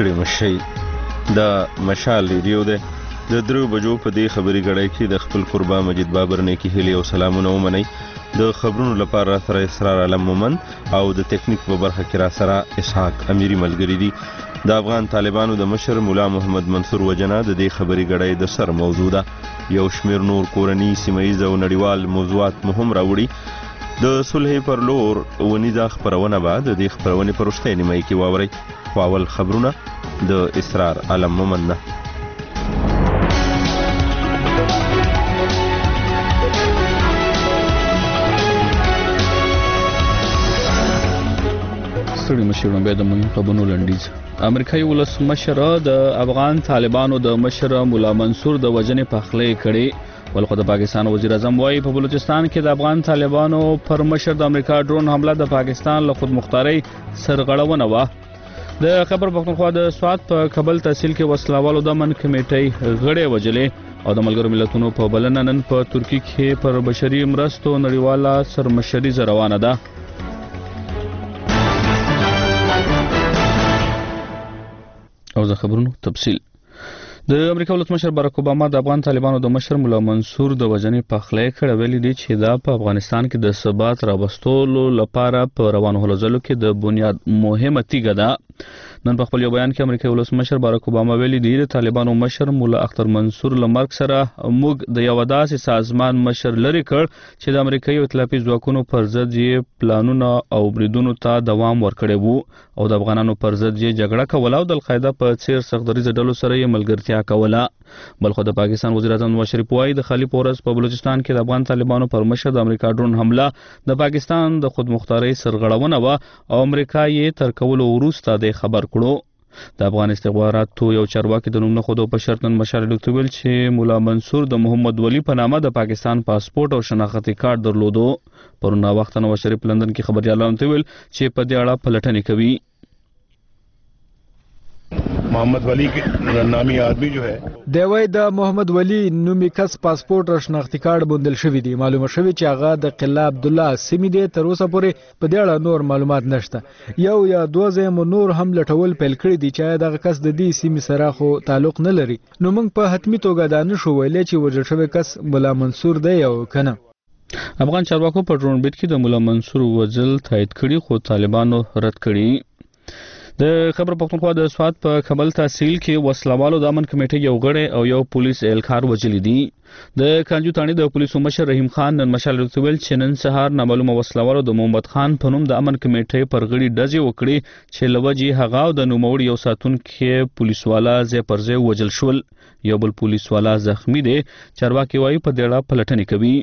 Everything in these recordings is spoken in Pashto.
ستړي مشئ. د مشال ریډیو دی. د 3 بجو په دې خبري غړی کې د خپل قربا مجید بابر نیکی هیلي او سلامونه ومنئ. د خبرونو لپاره سره اسرار علم مومن او د ټیکنیک په برخه کې را سره اسحاق امیری ملګری دي. د افغان طالبانو د مشر مولا محمد منصور وجنه د دې خبري غړی د سر موضوع ده. یو شمیر نور کورنی سیمایي او نړیوال موضوعات مهم راوړي. د صلح پر لور ونیزه خبرونه بعد د دې خبرونې پر وروستۍ نیمه کې واورئ. خو اول خبرونه د اسرار علم مومن نه. ستړي مشر بیا د مهم خبرونو لنډیز. امریکایي ولسمشر د افغان طالبانو د مشر مولا منصور د وژنې پخلی کړي. ولخو د پاکستان وزیر اعظم وايي په بلوچستان کې د افغان طالبانو پر مشر د امریکا ډرون حمله د پاکستان له خودمختارۍ سرغړونه وه. د خیبر پختونخوا د سوات په کابل تحصیل کې وسلوالو د امن کمیټۍ غړي وجلې او د ملګرو ملتونو په بلنه نن په ترکیه کې پر بشري مرستو نړیواله سرمشري روانه ده. او د خبرونو تفصیل. د امریکا ولسمشر باراک اوباما د افغان طالبانو د مشر مولا منصور د وژنې پخلی کړی. ویلي دی چې دا په افغانستان کې د ثبات راوستلو لپاره په روانو هلو ځلو کې د بنیاد مهمه تیږه ده. نن په خپل یو بیان کې امریکایي ولسمشر باراک اوباما ویلي دی د طالبانو مشر مولا اختر منصور له مرګ سره موږ د یو داسې سازمان مشر لري کړ چې د امریکایي ائتلافي ځواکونو پر ضد یې پلانونه او بریدونو ته دوام ورکړی وو او د افغانانو پر ضد یې جګړه کوله او د القاعده په څیر سختدریزه ډلو سره یې ملګرتیا کوله. بلخو د پاکستان وزیر اعظم نواز شریف وايي د خالي پورس په بلوچستان کې د افغان طالبانو پر مشر د امریکا ډرون حمله د پاکستان د خودمختارۍ سرغړونه وه او امریکا یې تر کولو وروسته د خبر کړو. د افغان استخباراتو یو چارواکي د نوم نه خودو په شرط نن مشال ډاکټر ویل چې مولا منصور د محمد ولی په نامه د پاکستان پاسپورت او شناختی کارت درلودو. پرون وخت نواز شریف لندن کې خبريالانو ته ویل چې په دې اړه پلټنې کوي. محمد ولی نامی آدمی جو ہے دوی د محمد ولی نومي کس پاسپورت او شناختی کارت بوندل شوی دی. معلومه شوی چې هغه د قلعه عبد الله سیمې دی. تر اوسه پورې په دې اړه نور معلومات نشته. یو یا دوه ځای نور هم لټول پیل کړی دي چې دغه کس د دې سیمې سره خو تعلق نه لري. نو موږ په حتمی توګه دا نشو ویلای چې وژل شوی کس مولا منصور دی او کنه. افغان چارواکو په ډرون بیت کې د مولا منصور وژل تایید کړي خو طالبانو رد کړي. د خیبر پختونخوا د سوات په کابل تحصیل کې وسلوالو د امن کمیټې یو غړی او یو پولیس اهلکار وژلي دي. د کانجو تاڼي د پولیسو مشر رحیم خان نن مشال ډاکټر ویل چې نن سهار نامعلومه وسلوالو د محمد خان په نوم د امن کمیټې پر غړي ډزې وکړي چې لوجې هغه او د نوموړي یو ساتونکي پولیسوالا ځای پر ځای وژل شول. یو بل پولیسوالا زخمی دی. چارواکي وايي په دې اړه پلټنې کوي.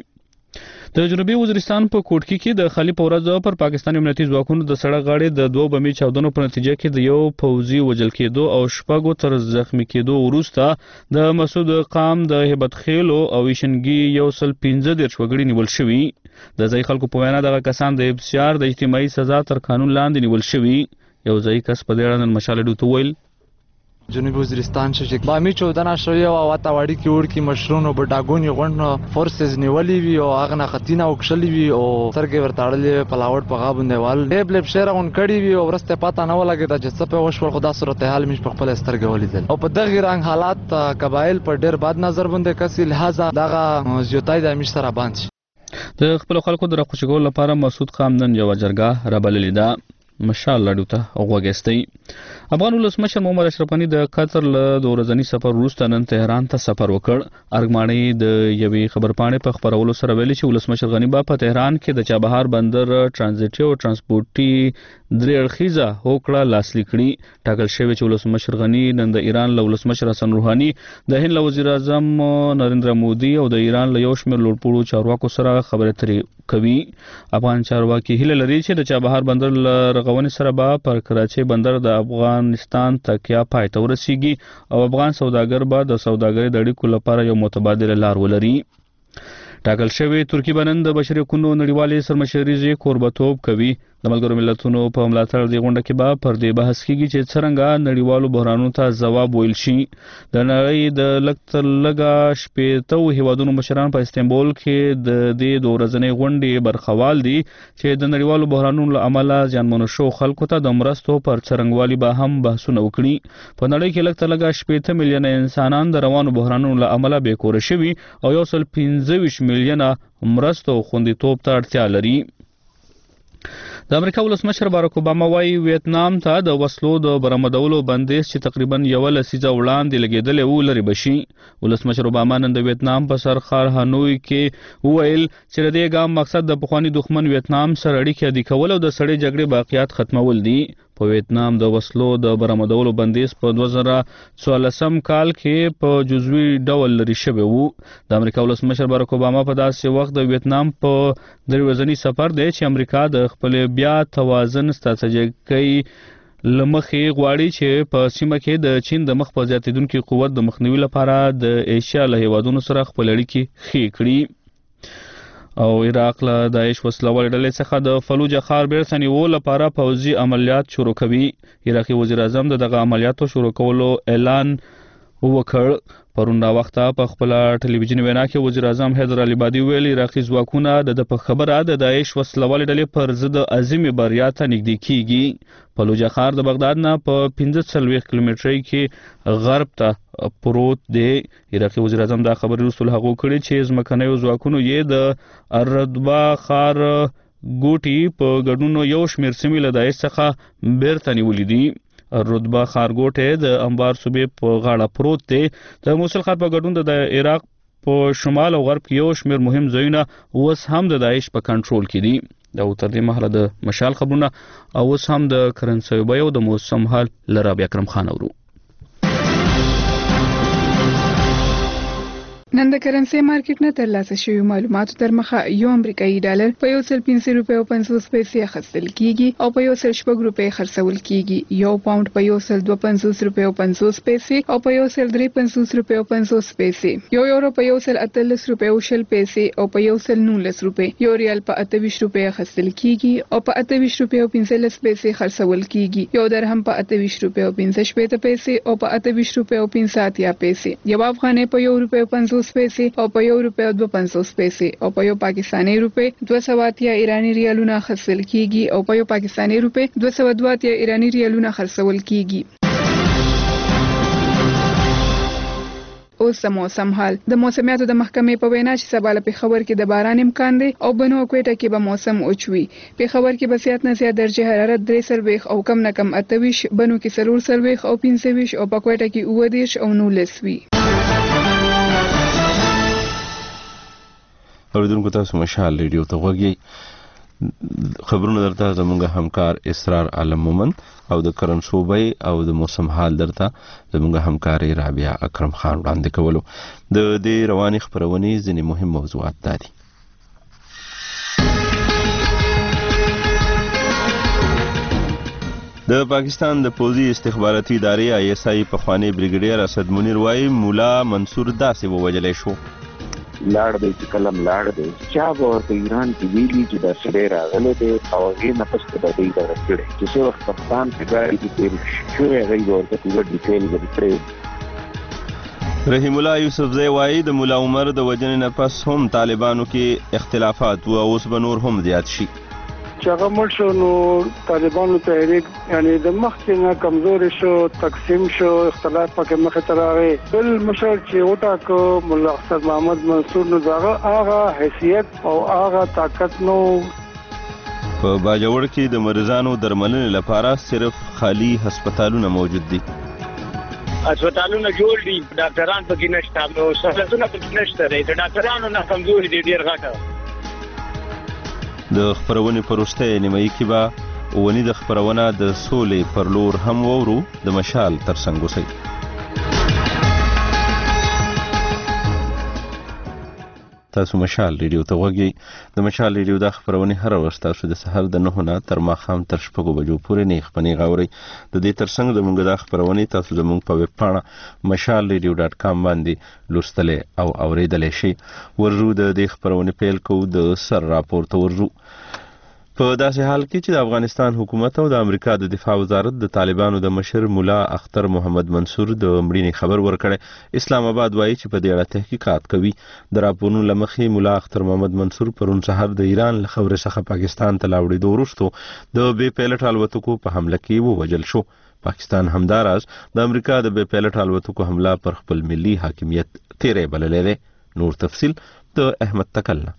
د جنوبي وزیرستان په کوټکی کې د خالي پورز پر پاکستاني امنیتي ځواکونو د سړک غاړې د 2 بمي چاودنو په نتیجه کې د یو فوجي وژل کېدو او شپږو تر زخمی کېدو وروسته د مسعود قام د هیبت خیلو او ایشنګي یو سل 15 وګړي نیول شوي. د ځای خلکو په وینا دغه کسان د ابتزار د اجتماعي سزا تر قانون لاندې نیول شوي. یو ځای کس په دې اړه نن مشال ډاکټر ویل جنوبی وزیرستان چې بامی 14 شوی او واته وړي کې ور کې مشرونو بډاګونی غونډه فورسز نیولې وی او هغه نه خطینه وکړلې وی او سرګې ورتاړلې پلاوټ په غابندې وال ډېبل شهر اون کړي وی او ورسته پاته نه ولګی د جڅ په وشو خدا صورتحال مش په خپل سترګې ولیدل او په دغه رنګ حالات قبایل پر ډېر بد نظر باندې کسي لہذا دغه زیاتای د امیر سره باندې د خپل خلکو د راخوشګول لپاره مسعود قام نن یو جرګه رابللې ده. مشال لډوته وګستې. افغان ولسمشر محمد اشرف غنی د قطر له د ورځنی سفر وروسته نن تهران ته سفر وکړ. ارګماني د یوې خبرپاڼې په خبرولو سره ویلي چې ولسمشر غنی په تهران کې د چابهار بندر ترانزیټي او ترانسپورټي درې اړخیزه هوکړه لاسلیک کړي. ټاکل شوی چې ولسمشر غنی نن د ایران له ولسمشر حسن روحاني د هند له وزیر اعظم نریندرا مودي او د ایران له یو شمېر لوړپوړو چارواکو سره خبرې اترې کوي. افغان چارواکي هیله لري چې د چابهار بندر له رغونې سره به پر کراچۍ بندر د افغانستان تکیه پای ته ورسیږي او افغان سوداګر به د سوداګرۍ د اړیکو لپاره یو متبادل لار ولري. ټاکل شوی ترکیه بنن د بشري حقوقو نړیوالې سرمشرۍ کوربتوب کوي. د ملګرو ملتونو په ملاتړ د غونډه کې به پر دې بحث کیږي چې څرنګه نړیوالو بحرانونو ته ځواب ویل شي. د نړۍ د لږ شپېتو هیوادونو مشران په استانبول کې د دې د ورځنۍ غونډې برخوال دي چې د نړیوالو بحرانونو له امله زیانمنو شوو خلکو ته د مرستو پر څرنګوالي به هم بحثونه وکړي. په نړۍ کې لږ 15 میلیونه انسانان د روانو بحرانونو له امله بېکوره شوي او 125 میلیونه مرستو خوندیتوب ته اړتیا لري. د امریکا ولسمشر باراک اوباما وايي ویتنام ته د وسلو د برآمدولو بندیز چې تقریبا 1 لسیزه وړاندې لګېدلی و لرې بشي. ولسمشر اوباما نن د ویتنام په سر ښار هانوی کې وویل چې د دې ګام مقصد د پخواني دښمن ویتنام سره اړیکې عادي کول او د سړې جګړې باقیات ختمول دي. په ویتنام د وسلو د برآمدولو بندیز په 2014 کال کې په جزوي ډول لرې شوی و. د امریکا ولسمشر باراک اوباما په داسې وخت د ویتنام په 3 ورځني سفر دی چې امریکا د خپل بیا توازن ستراتیژیکي لمخې غواړي چې په سیمه کې د چین د مخ په زیاتیدونکي قوت د مخنیوي لپاره د ایشیا له هیوادونو سره خپل اړیکې ښې کړي. او عراق له داعش وسلوالې ډلې څخه د فلوجه ښار بیرته نیولو لپاره پوځي عملیات شروع کوي. عراقي وزیر اعظم دغه عملیاتو شروع کولو اعلان وکړ. پرون وخته په خپل ټلویزیوني وینا کې وزیر اعظم حیدر علي ویل عراقي ځواکونه د په خبره د داعش وسلوالې ډلې پر ضد عظیمي بریا ته نږدې کیږي. فلوجه ښار د بغداد نه په 45 کیلومترۍ کې غرب ته پروت دی. عراقي وزیر اعظم دا خبرې وروسته هغو کړي چې ځمکنیو ځواکونو یې د الردبا ښار ګوټي په ګډون یو شمېر سیمې له داعش څخه بیرته نیولې دي. الردبا ښارګوټی د انبار صوبې په غاړه پروت دی. د موصل ښار په ګډون د عراق په شمال او غرب کې یو شمېر مهم ځایونه اوس هم د داعش په کنټرول کې دي. دا تر دې مهاله د مشال خبرونه او اوس هم د کرنسۍ بیو د موسم حال له رابعه اکرم خان اورو. نن د کرنسۍ مارکیټ نه ترلاسه شوي معلوماتو تر مخه یو امریکایي ډالر په 1.5 روپۍ او 50 پیسې اخیستل کیږي او په 1.6 روپۍ خرڅول کیږي. یو پاوند په 1.52 روپۍ او 50 پیسې او په 1.53 روپۍ او 50 پیسې. یو یورو په 1.18 روپۍ او 20 پیسې او په 1.19 روپۍ. یو ریال په 28 روپۍ اخیستل کیږي او په 28 روپۍ او 15 پیسې خرڅول کیږي. یو درهم په 28 روپۍ او 15 پیسې او په 28 روپۍ او 50 پیسې. یو افغانۍ په 1 روپۍ او 50 پیسې او په 1 روپۍ او 52 پیسې او په یو پاکستاني روپۍ 280 ایرانی ریالونه خرڅول کیږي او په یو پاکستاني روپۍ 202 ایرانی ریالونه خرڅول کیږي. اوس د موسم حال. د موسمیاتو د محکمې په وینا چې سبا له پېښور کې د باران امکان دی او بنو او کوټه کې به موسم اوچوي. پېښور کې به زیات نه زیات درجه حرارت 43 او کم نه کم 28، بنو کې 43 او 25 او په کوټه کې 29 او 19 وي. اوریدونکو تاسو مشال ریډیو ته غوږی خبرونه درته زموږ همکار اسرار عالم مومن او د کرنسوبۍ او د موسم حال درته زموږ همکاري رابعه اکرم خان وړاندې کولو. د دې رواني خبرونې ځینې مهم موضوعات دي. د پاکستان د پوځي استخباراتي ادارې ISI پخوانی بریګیډیر اسد منیر وايي مولا منصور داسې ووجلی شو. لاړ دی چې کلم لاړ دی چا به ورته ایران کې ویلي چې دا سړی راغلی دی او هغې نه پس به دوی دغه کړی چې څه وخت پاکستان کې ګاډي کې تېر شوی هغوی به ورته پوره ډیټیل به کړی. رحیم الله یوسفزی وایي د ملا عمر د وژنې نه پس هم طالبانو کې اختلافات و اوس به نور هم زیات شي. چې هغه مړ شو نو طالبانو تحریک یعنی د مخکې نه کمزوري شو، تقسیم شو، اختلاف پکې مخې ته راغی. بل مشر چې وټاکه ملا اسد محمد منصور نو هغه حیثیت او هغه طاقت نو. په باجوړ کې د مریضانو درملنې لپاره صرف خالی هسپتالونه موجود دي. هسپتالونه جوړ دي، ډاکټران پکې نشته، نو سهولتونه پکې نشته. د ډاکټرانو نه کمزوري دي ډېر غټه. د خبرونې په وروستۍ نیمایي کې به اونی د خبرونه د سولې پر لور هم وورو. د مشال ترڅنګ اوسئ. تاسو مشال ریډیو ته غوږی. د مشال ریډیو د خبرونې هر ورځ تاسو د سحر د 9 نه تر ماښام تر 6 بجو پورې نه خبرونه غوړي. د دې ترڅنګ د مونږ د خبرونې تاسو زموږ په ویب پاڼه mashalradio.com باندې لوستلې او اوریدلې شي. ورجو د دې خبرونې پیل کو د سر راپورته ورجو. په داسې حال کې چې د افغانستان حکومت او د امریکا د دفاع وزارت د طالبانو د مشر مولا اختر محمد منصور د مړینې خبر ورکړی. اسلام آباد وایي چې په دې اړه تحقیقات کوي. د راپورونو له مخې مولا اختر محمد منصور پرون سهار د ایران له خاورې څخه پاکستان ته لاوړېدو وروسته د بې پیلوټ الوتکو په حمله کې ووژل شو. پاکستان همداراز د امریکا د بې پیلوټ الوتکو حمله پر خپل ملي حاکمیت تیری بللی دی. نور تفصیل د احمد تکلنا.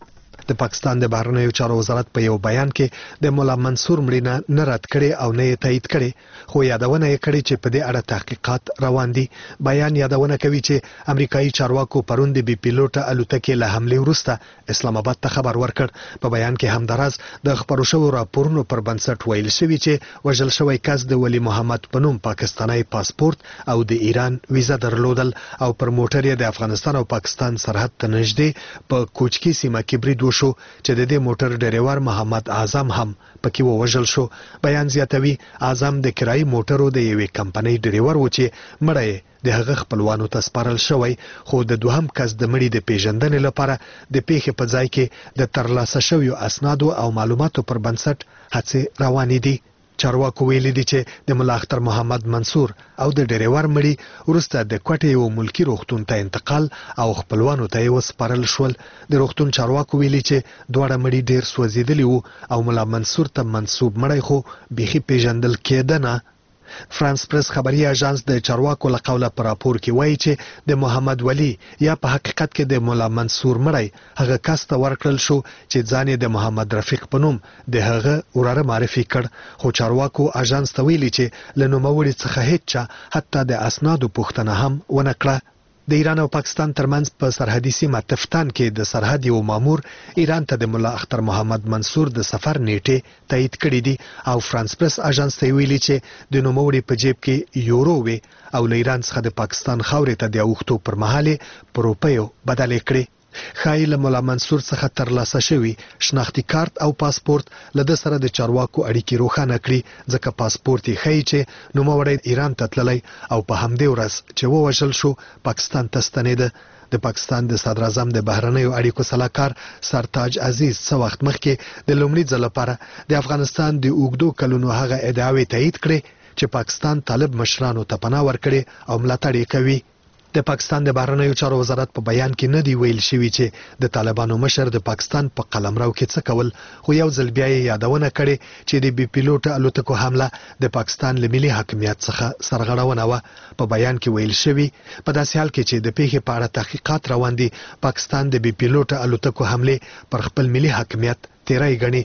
د پاکستان د بهرنیو چارو وزارت په یو بیان کې د مولا منصور مړینه نه رد کړي او نه یې تایید کړي، خو یادونه یې کړې چې په دې اړه تحقیقات روان دي. بیان یادونه کوي چې امریکایي چارواکو پرون د بي پیلوټ الوتکې له حملې وروسته اسلام آباد ته خبر ورکړ. په بیان کې همداراز د خبرو شوو راپورونو پر بنسټ ویل شوی چې وژل شوی کس د ولی محمد په نوم پاکستاني پاسپورت او د ایران ویزا درلودل او پر موټر یې د افغانستان او پاکستان سرحد ته نږدې په کوچکي سیمه کې برید شو چې د دې موټر ډریور محمد اعظم هم پکې ووژل شو. بیان زیاتوي اعظم د کرایي موټرو د یوې کمپنۍ ډریور و چې مړی د هغه خپلوانو ته سپارل شوی، خو د دوهم کس د مړي د پیژندنې لپاره د پیښې په ځای کې د ترلاسه شویو اسنادو او معلوماتو پر بنسټ هڅې روانې دي. چارواکو ویلي دي چې د مولا اختر محمد منصور او د ډریور مړي وروسته د کوټې یو ملکی روغتون ته انتقال او خپلوانو ته یې وسپارل شول. د روغتون چارواکو ویلي چې دواړه مړي ډیر سوځېدلي وو او مولا منصور ته منسوب مړی خو بیخي پیژندل کېده نه. فرانس پریس خبري اژانس د چارواکو له قوله پر راپور کې وایي چې د محمد ولی یا په حقیقت کې د مولا منصور مړی هغه کس ته ورکړل شو چې ځان یې د محمد رفیق په نوم د هغه وراره معرفي کړ، خو چارواکو اژانس ته ویلي چې له نوموړي څخه هیڅ چا حتی د اسنادو پوښتنه هم ونه کړه. د ایران او پاکستان ترمنځ په سرحدي سیمه تفتان کې د سرحد یو مامور ایران ته د مولا اختر محمد منصور د سفر نیټه تایید کړې دي او فرانس پریس اژانس ته ویلي چې د نوموړي په جیب کې یورو وي او له ایران څخه د پاکستان خاورې ته د اوښتو پر مهال په روپیو بدلې کړې. خای له مولا منصور څخه ترلاسه شوی شناختی کارت او پاسپورت له د سره د چارواکو اړیکې روښانه کړي، ځکه پاسپورت یې ښیي چې نوموړی ایران ته تللی او په همدې ورځ چې ووژل شو پاکستان ته ستنېده. د پاکستان د صدر اعظم د بهرنیو اړیکو سلاکار سرتاج عزیز څه وخت مخکې د لومړي ځل لپاره د افغانستان د اوږدو کلونو هغه ادعاوې تایید کړې چې پاکستان طالب مشرانو ته پناه ورکړي او ملاتړ یې کوي. د پاکستان د بهرنیو چارو وزارت په بیان کې نه دی ویل شوی چې د طالبانو مشر د پاکستان په قلمرو کې څه کول، خو یو ځل بیا یې یادونه کړې چې د بي پیلوټ الوتکو حمله د پاکستان له ملي حاکمیت څخه سرغړونه وه. په بیان کې ویل شوی په داسې حال کې چې د پیښې په اړه تحقیقات روان دي، پاکستان د بي پیلوټ الوتکو حمله پر خپل ملي حاکمیت تیری ګڼي.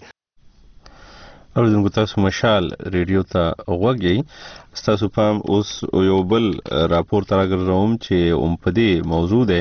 اوریدونکو تاسو مشال ریډیو ته غوږ یې. ستاسو پام اوس یو بل راپور ته راګرځوم چې په دې موضوع دی.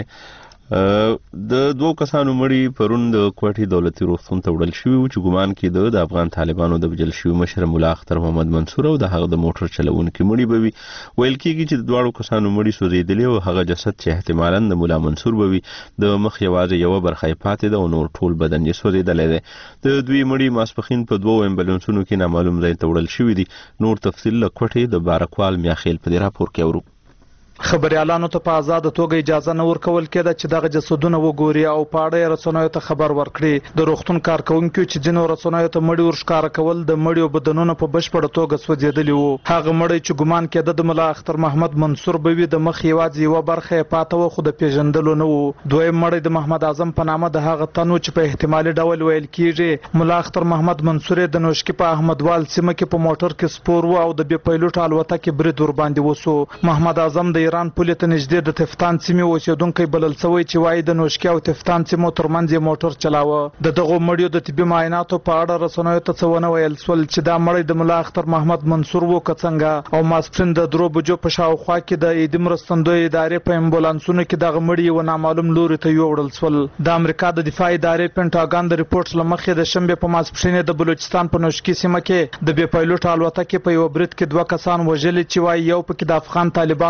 د دوه کسانو مړي پرون د کوټې دولتي روغتون ته وړل شوي وو چې ګمان کېده د افغان طالبانو د وژل شوي مشر مولا اختر محمد منصور او د هغه د موټر چلوونکي مړي به وي. ویل کېږي چې د دواړو کسانو مړي سوځېدلي او هغه جسد چې احتمالاً د مولا منصور به وي د مخ یوازې یوه برخه یې پاتې ده او نور ټول بدن یې سوځېدلی دی. د دوی مړي ماسپښین په دوو امبولانسونو کې نامعلوم ځای ته وړل شوي دي. نور تفصیل له کوټې د بارکوال میاخیل په دې راپور کې اورو. خبريالانو ته په آزاد توګه اجازه نه ورکول کېده چې دغه جسدونه وګوري او په اړه رسنیو ته خبر ورکړي. د روغتون کارکونکو چې ځینو رسنیو ته مړي ورښکاره کول د مړیو بدنونه په بشپړه توګه سوځېدلي وو. هغه مړی چې ګمان کېده د مولا اختر محمد منصور به وي د مخ یوازې یوه برخه یې پاته وه خو د پیژندلو نه وو. دویم مړی د محمد اعظم په نامه د هغه تن و چې په احتمالي ډول ویل کېږي مولا اختر محمد منصور د نوشکي په احمدوال سیمه کې په موټر کې سپور و او د بي پیلوټ الوتکې برید ورباندې وسو. محمد اعظم د ایران پولې ته نږدې د تفتان سیمې اوسېدونکی بلل شوی چې وایي د نوشکي او تفتان سیمو ترمنځ یې موټر چلاوه. د دغو مړیو د طبي معایناتو په اړه رسنیو ته څه ونه ویل شول چې دا مړی د مولا اختر محمد منصور و که څنګه. او ماسپښین د 3 بجو په شاوخوا کې د عیدي مرستندویه ادارې په امبولانسونو کې دغه مړي یوه نامعلوم لوري ته یوړل شول. د امریکا د دفاع ادارې پینټاګان د ریپورټ له مخې د شنبې په ماسپښین د بلوچستان په نوشکي سیمه کې د بي پیلوټ الوتکې په یو برید کې 2 کسان وژلي چې وایي یو پکې د افغان طالبانو مشر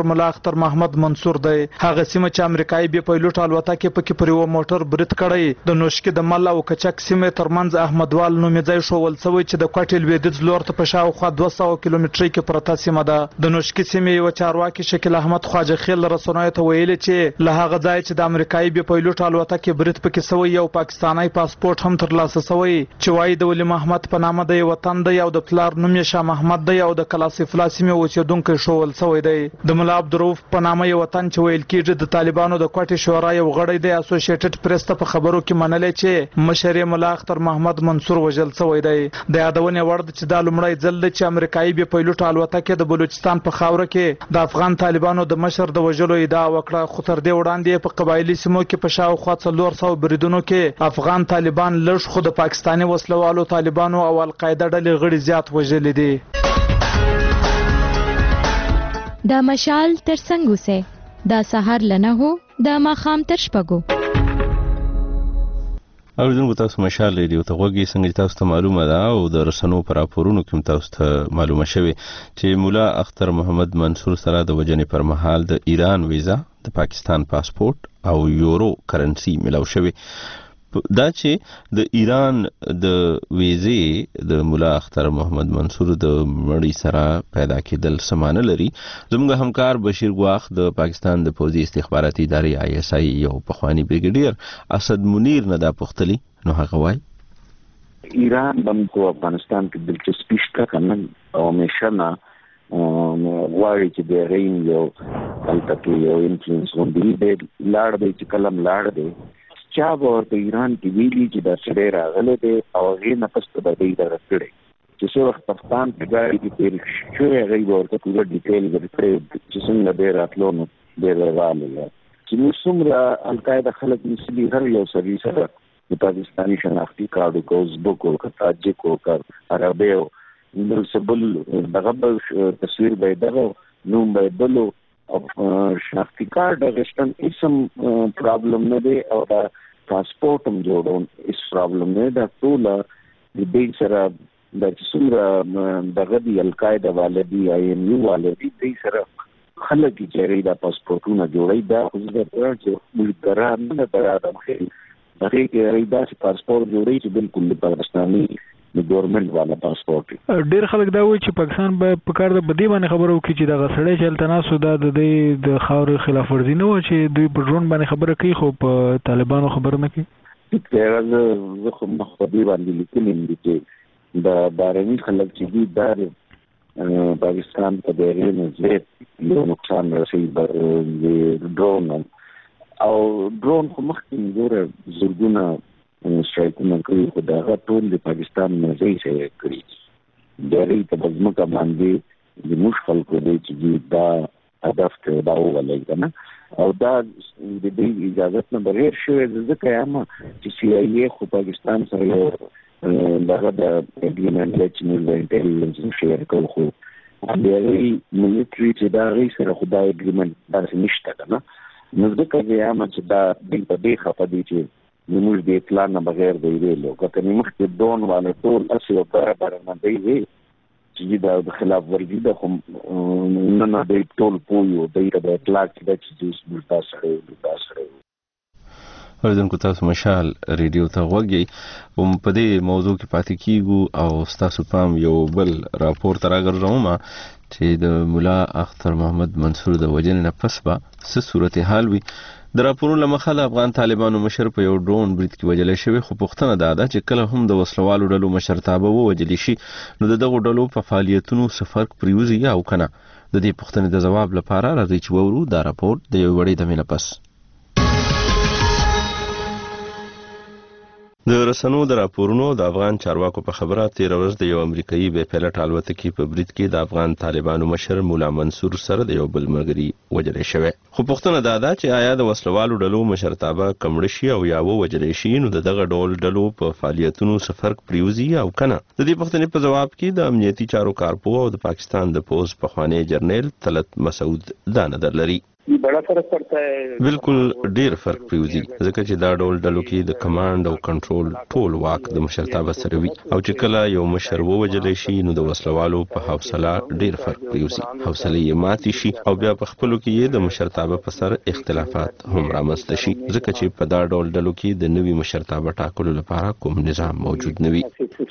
مشر ملا اختر محمد منصور دی. هغه سیمه چې امریکایي بي پایلوټ الوتکه پکې پر یو موټر برید کړی د نوشکی د مل او کچک سیمه ترمنځ احمدوال نومې ځای شوول شوی چې د کوټل لویدیځ لور ته په شاوخوا 200 کیلومترۍ کې پرته سیمه ده. د نوشکی سیمه یو چارواکي شکیل احمد خواجه خیل رسنیو ته ویلي چې له هغه ځای چې د امریکایي بي پایلوټ الوتکه برید پکې شوی یو پاکستاني پاسپورت هم ترلاسه شوی چې وایي د ولی محمد په نامه د وطن دی او د پلار نوم یې شاه محمد دی او د کلاسف لاسمه اوسیدونکو شوول شوی دی. د مولا عبدالرؤف په نامه یو وطن چې ویل کېږي د طالبانو د کوټې شورا یو غړی دی. اسوسییټډ پریس ته په خبرو کې منلې چې مشر مولا اختر محمد منصور وژل شوی دی. د یادونې وړ ده چې دا لومړی ځل دی چې امریکایي بي پایلوټ الوتکه د بلوچستان په خاوره کې د افغان طالبانو د مشر د وژلو ادعا وکړه، خو تر دې وړاندې په قبایلی سیمو کې په شاوخوا 400 بریدونو کې افغان طالبان لږ خو د پاکستاني وسلوالو طالبانو او القاعده ډلې غړي زیات وژلي دي. دا مشال تر څنګه وسه دا سحر لنه هو دا ماخام تر شپګو. اوریدونکو تاسو مشال ریډیو ته غوږی څنګه تاسو ته معلومه ده او د رسنو پر راپورونو کې تاسو ته معلومه شوه چې مولا اختر محمد منصور سره د وجنې پر مهال د ایران ویزا، د پاکستان پاسپورت او یورو کرنسی ملاو شوه. دا چې د ایران د ویزې د مولا اختر محمد منصور د مړی سره پیدا کېدل سمانه لري. زموږ همکار بشیر ګواخ د پاکستان د پوځي استخباراتي ادارې ISI یو پخوانی بریګیډیر اسد منیر نه دا پوښتلی نو هغه وایي ایران باندې افغانستان کې دلچسپي شته کنه او همیشه نه غواړي چې د غین یو البته یو انفلوئنس غوندي د لاړ دی چې کلم لاړ دی چا ورته ایران کې ویلي چې دا سړی راغلی دی او هغې نه پس ته به دی دغه کړی چې څه وخت پاکستان په ګاډي کې تېر شوی هغوی به ورته پوره ډیټیل ورکړی چې څنګه دی راتلو نو دی راغلی چې موږ څومره القاعده خلک نیسلي هر یو سړي سره د پاکستاني شناختي کارډ وکړه، ازبک وکړه، تاجک وکړه، عربی بل څه بل دغه بل تصویر به یې دغه نوم به یې بل او شناختی کارت اغشتن اسم پرابلم نه دی او دا پاسپورت هم جوړون اس پرابلم نه دا ټول د دې سره د څومره دغه دی القاعده والدی IMU والدی دې سره خلک چې دا پاسپورتونه جوړي دا خو د موږ دران نه درا مخې هغه کې دا پاسپورت جوړي چې بالکل پاکستاني د ګورنمنت والا پاسپورت. ډیر خلک دا وایي چې پاکستان به په کار د بدی باندې خبرو کوي چې دا غسړې چلته ناسو دا د خاور خلاف ورزي نه و چې دوی په ډرون باندې خبره کوي خو په طالبانو خبر نه کوي. زه خو مخبري باندې لیکلم چې دا بارني خلک چې دي دا پاکستان په ډېرې نزدې یو نقصان رسي بر ډرون او ډرون خو مخکې ګوره زرګونه شایدونه کوي خو دا ټول د پاکستان نه ځای کړی ډېرې ته بزمکه باندې د موږ خلکو دی چې دا هدف ته دا ولې کنه او دا د دې اجازه نه بغیر شوی ځکه یم چې CIA خو پاکستان سره یو دغه د اګریمنټ چې موږ د انټيليجنس شیر کوو خو هغه ملټري چې دا غي سره خدای اګریمنټ داسې نشته کنه نو ځکه یم چې دا د دې خپه دي چې موږ د اطلاع نه بغیر دی ویلو کته مخکې دون والے ټول اصل برابر نه دی وی چې دا د خلاف ورزي د کوم نه د ټول پویو د اطلاع چې د سمتا سره اوریدونکو تاسو مشال ریډیو ته غوږی او په دې موضوع کې پاتې کیږو او تاسو پام یو بل راپور تراګرځوم چې د مولا اختر محمد منصور د وجنې نه پس به څه صورتحال وي. د راپورونو له مخه د افغان طالبانو مشر په یو ډرون برید کې وژل شوی خو پوښتنه دا ده چې کله هم د وسلوالو ډلو مشرتابه ووژل شي نو د دغو ډلو په فعالیتونو څه فرق پریوزي یا او کنه. د دې پوښتنې د ځواب لپاره راځي چې وورو دا راپور د یو وړې دمې نه پس. د رسنو د راپورونو د افغان چارواکو په خبره 13 ورځ د یو امریکایي بې پایلټ الوتکې په برید کې د افغان طالبانو مشر مولا منصور سره د یو بل ملګري وژل شوی خو پوښتنه دا ده چې آیا د وسلوالو ډلو مشرتابه کمړ شي او یا وژل شي نو دغه ډول ډلو په فعالیتونو څه فرق پریوزي او کنه. د دې پوښتنې په جواب کې د امنیتي چارو کارپو او د پاکستان د پوز پخوانی جرنیل طلعت مسعود دا نظر لري. ये बड़ा फर्क पड़ता है بالکل ډیر فرق پریوزي ځکه چې دا ډول ډلو کې د کمانډ او کنټرول ټول واک د مشرتابه سره وي او چې کله یو مشر ووجل شي نو د وسلوالو په حوصله ډیر فرق پریوزي حوصله یې ماتي شي او بیا په خپلو کې د مشرتابه په سر اختلافات هم رامنځته شي ځکه چې په دا ډول ډلو کې د نوي مشرتابه ټاکلو لپاره کوم نظام موجود نه وي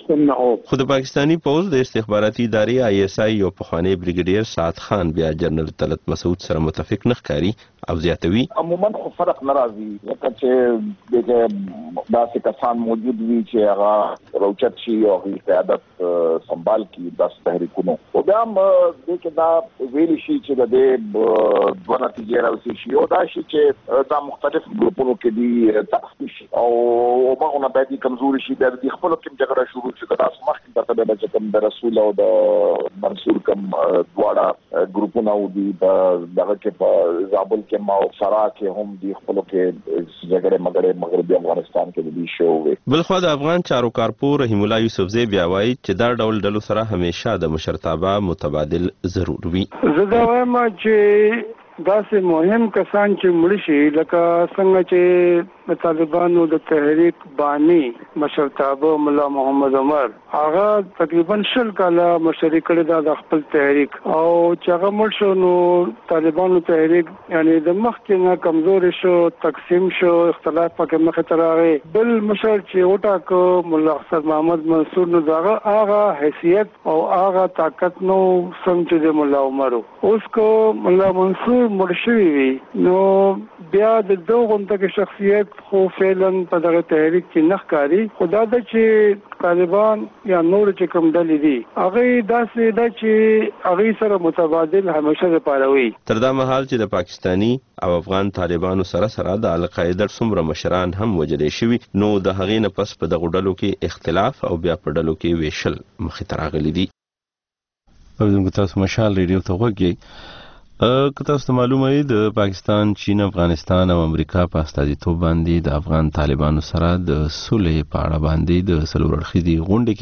خو د پاکستانی پوز د استخباراتي ادارې ISI یو پخوانی بریګیډیر سعد خان بیا جنرال طلعت مسعود سره متفق نه ښکاري او زیاتوي عموما خو فرق ناراضي لکه چې دغه داسې کسان موجود وي چې هغه روچت شي او قیادت سنبال کی داس تحریکونو او بیا دغه دا ویل شي چې د دې دوه نتیجې راوځي شي او دا شي چې دا مختلف ګروپونو کې دي تخصیص او هغه نه د کمزوري شي د خپل کوم جګړه شروع شي د تاسو مخکې د تبه چې کوم د رسول او د منصور کوم دواړه ګروپونه او دغه کې په زابل کې ما او فرا کې هم دی خپل کې جګړه مغربي افغانستان کې دی شو بلخو د افغان چارو کارپور رحیم الله یوسفزی بیا وایي چې دا ډول ډلو سره همیشه د مشرتابه متبادل ضرور وي زه دا وایم چې داسې مهم کسان چې مړ شي لکه څنګه چې طالبانو د تحریک بانی مشرتابه مولا محمد عمر هغه تقریبا 10 کاله مشري کړی د خپل تحریک او چې هغه مړ شو نو طالبانو تحریک یعنی د مخکې نه کمزوري شو تقسیم شو اختلاف پکې مخه تراغه بل مشر چې وټاکو مولا حسن محمد منصور نو هغه حیثیت او هغه طاقت نو څنګه د مولا عمر اوس کو مولا منصور مرشوي وي نو بیا د دوه غونډه شخصیت خو فعلا په دغه تحریک کې نخکاری خدا د چې طالبان یا نور چې کوم ډلې دي هغه داسې د چې هغه سره متبادل همیشه لپاره وي تر دا مهال چې د پاکستانی او افغان طالبانو سره د القاعده څومره مشران هم وجلې شوي نو د هغې نه پس په دغه ډلو کې اختلاف او بیا په ډلو کې ویشل مخې ته راغلي دي. په تاسو مشال ریډیو ته وګورئ که تاسو ته معلومه وي د پاکستان، چین، افغانستان او امریکا په استازیتوب باندې د افغان طالبانو سره د صلح په اړه باندې د څلور اړخیزې غونډې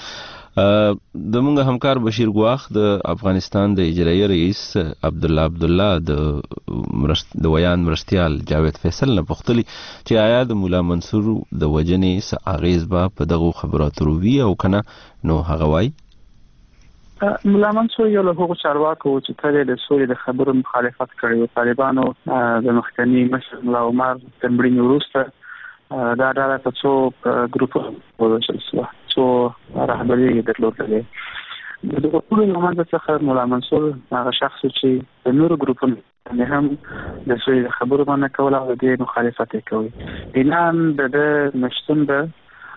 کېدې. د موږ همکار بشیر ګواخ د افغانستان د اجرایي رئیس عبدالله د ویان مرستیال جاوید فیصل نه پوښتلي چې آیا د مولا منصور د وجنې څه اغیز به په دغو خبرو اترو وي او کنه. نو هغه وایي مولا منصور یو له هغو چارواکو چې کله د سولې د خبرو مخالفت کړی طالبانو د مخکنی مشر مولا عمر تر مړینې وروسته دا ډله په څو ګروپونو وویشل شوه څو رهبري یې درلودلې د ټولو له منځه څخه مولا منصور هغه شخص چې د نورو ګروپونو هم د سولې د خبرو باندې کول او د دې مخالفت یې کوي اعلان د نشتون د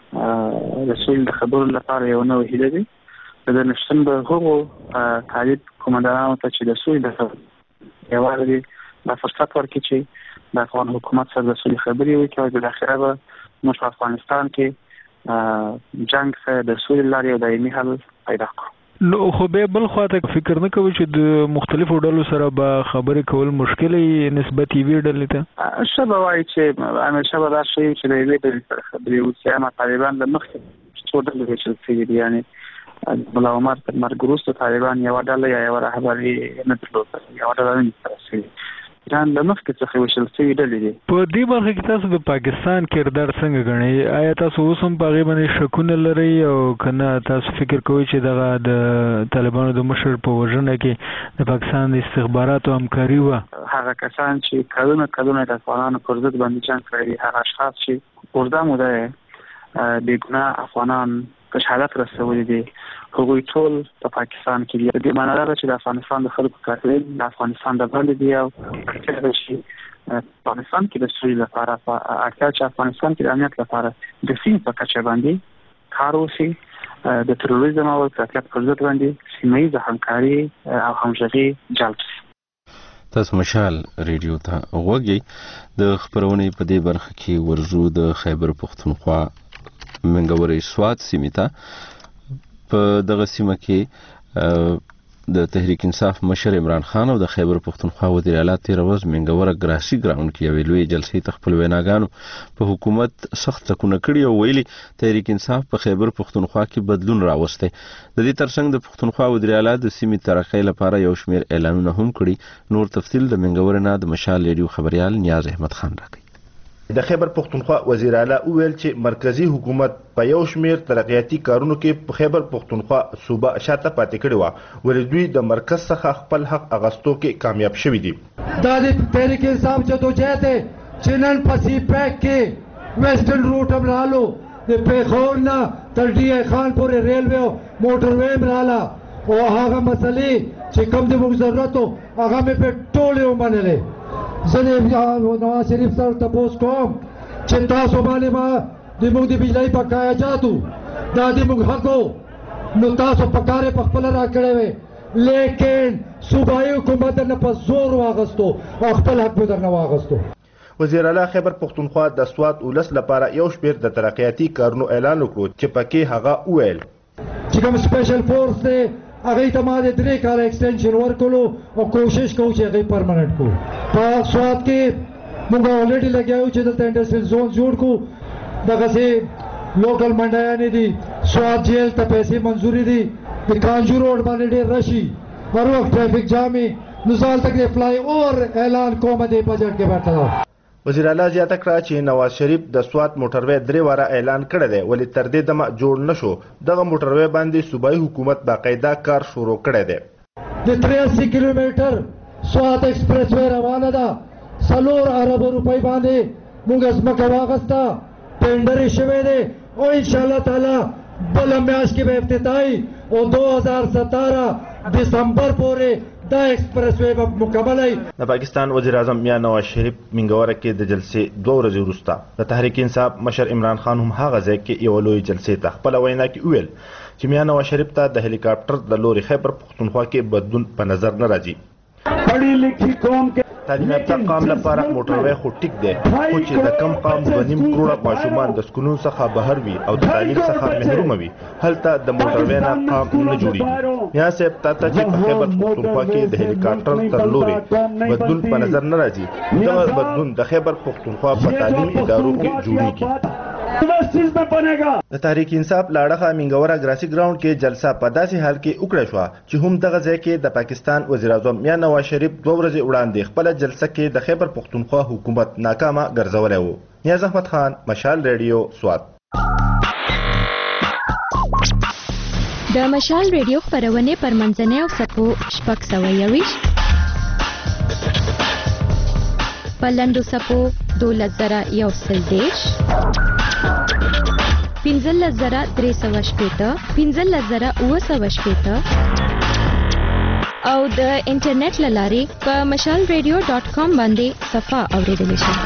سولې د خبرو لپاره یو نوې هیله دی د نشتون به هغو طالب کومندانانو ته چې د سولې د یوازې د فرصت ورکړي چې د افغان حکومت سره د سولې خبرې وکړي او بالاخره به موږ په افغانستان کې جنګ سره د سولې لارې یو دایمي حل پیدا کړو. نو خو به بل خواته فکر نه کوي چې د مختلفو ډلو سره به خبرې کول مشکل وي نسبت یې ډلې ته شبه وایي چې همیشه به دا شی چې د یوې ډلې سره خبرې وکړي اما طالبان د مخکې څو ډلې ویشل شوي دي یعنی مولا عمر تر مرګ وروسته طالبان یوه ډله یا یوه رهبري نه درلوده یوه ډله نه سره شوي ایران له مخکې څخه ویشل شوي ډلې دي. په دې برخه کې تاسو د پاکستان کردار څنګه ګڼئ؟ آیا تاسو اوس هم په هغې باندې شکونه لرئ او که نه تاسو فکر کوئ چې دغه د طالبانو د مشر په وژنه کې د پاکستان د استخباراتو همکاري وه؟ هغه کسان چې کلونه د افغانانو پر ضد باندې جنګ کړی دي هغه اشخاص چې اوږده موده یې بېګناه افغانان په شهادت رسولي دي هغوی ټول په پاکستان کې دي. د معنا دا چې د افغانستان د خلکو قاتلین د افغانستان د باندې دي او اړتیا ده چې افغانستان کې د سولې لپاره اړتیا چې افغانستان کې د امنیت لپاره د سیمې په کچه باندې کار وشي د تروریزم او افراطیت پر ضد باندې سیمه ییزه همکاري او همغږي جلب شي. تاسو مشال ریډیو ته وګورئ. د خبرونې په دې برخه کې ورزو د خیبر پښتونخوا منګورې سوات سیمې ته. په دغه سیمه کې د تحریک انصاف مشر عمران خان او د خیبر پختونخوا وزیر اعلی تیر ورځ منګوره ګراسي ګراوند کې یوې لوی جلسې ته خپل ویناګانو په حکومت سخت ټکونه کړي او ویلي تحریک انصاف په خیبر پختونخوا کې بدلون راوسته. د دې ترڅنګ د پختونخوا وزیر اعلی د سیمې ترقۍ لپاره یو شمېر اعلانونه هم کړي. نور تفصیل د منګوره نه د مشال ریډیو خبريال نیاز احمد خان راکړي. د خیبر پختونخوا وزیر اعلی وویل چې مرکزی حکومت په یو شمېر ترقیاتي کارونو کې په خیبر پختونخوا صوبه شاته پاتې کړې وه ولې دوی د مرکز څخه خپل حق اغستو کې کامیاب شوي دي. دا د تحریک انصاف جدوجہد دی چې نن په سی پیک کې ویسټرن روټ هم رالو د پیښور نه تر ډي ای خان پورې ریلوے او موټر وے هم راله او هغه مسلې چې کوم د موږ ضرورت هغه مې په ټولې ومنلې. زه نواز شریف سره تپوس کوم چې تاسو باندې ما د موږ د بجلی بقایا جاتو دا د موږ حقو نو تاسو پکارې په خپله راکړی وی لیکن صوبایي حکومت درنه په زور واغستو او خپل حق به درنه واغستو. وزیر اعلی خیبر پختونخوا د سوات ولس لپاره یو شمېر د ترقیاتي کارونو اعلان وکړو چې پکې هغه وویل چې کوم سپیشل فورس دی هغه ته ما د 3 کال ایکسټنشن ورکولو او کوشش کوو چې هغه پرمننٹ کو. په سوات کې موږ اولریډي لګیاو چې دلته انډستریل زون جوړ کو. دغه لوکل منډیانې دي سوات جیل ته پیسې منظوري دي د کانجو روډ باندې ډېر رشي هر وخت ټریفک جامي نزال تک د فلای اوور اعلان کوم د بجټ کې بیٹھا. وزیر اعلی زیاته کړه چې نواز شریف د سوات موټروي 3 واره اعلان کړی دی ولې تر دې دمه جوړ نشو. دغه موټروي باندې صوبایي حکومت باقاعده کار شروع کړی دی. د 83 کیلومتر سوات ایکسپریس وے روانه ده 4 ارب روپۍ باندې موږ ځمکه واغسته ټینډر شوی دی او ان شاء الله تعالی بل میاشت کې به افتتاحي او 2017 دسمبر پورې دا ایکسپریس وے مکمل ای. د پاکستان وزیر اعظم میاں نواز شریف منګوره کې د جلسې 2 ورځې وروسته د تحریک انصاف مشر عمران خان هم هغه ځای کې یو لوی جلسې ته خپل وینا کې ویل چې میاں نواز شریف ته د هلیکاپټر د لوري خیبر پختونخوا کې بدلون په نظر نه راځي. پڑھی لکھی قوم کے تعلیم یافته قام لپاره موټروي خو ټیک دی خو چې د کم قام 2.5 کروڑه ماشومان د سکونو څخه بهر وي او د تعلیم څخه محروم وي هلته د موټروي نه قام نه جوړیږي. یا صاحب تاسو چې په خیبر پختونخوا کې د هلیکاپټر تر لوري بدلون په نظر نه راځي دا بدلون د خیبر پختونخوا په تعلیمي ادارو کې جوړیږي. د تحریک انصاف لاړه منګوره ګراسي ګراوند کې جلسه په داسې حال کې وکړه شو چې هم دغه ځای کې د پاکستان وزیر اعظم میاں نواز شریف 2 ورځې وړاندې خپل جلسه کې د خیبر پختونخوا حکومت ناکامه ګرځولای وو. نیاز احمد خان مشال ریډیو سوات. د مشال ریډیو خبرونه پر منځنۍ او سپو شپږ سوه یویشت په لنډو سپو 12,130 15,360 15,960 او د انټرنیټ لارې په mashalradio.com باندې صفه اوریدلی شئ.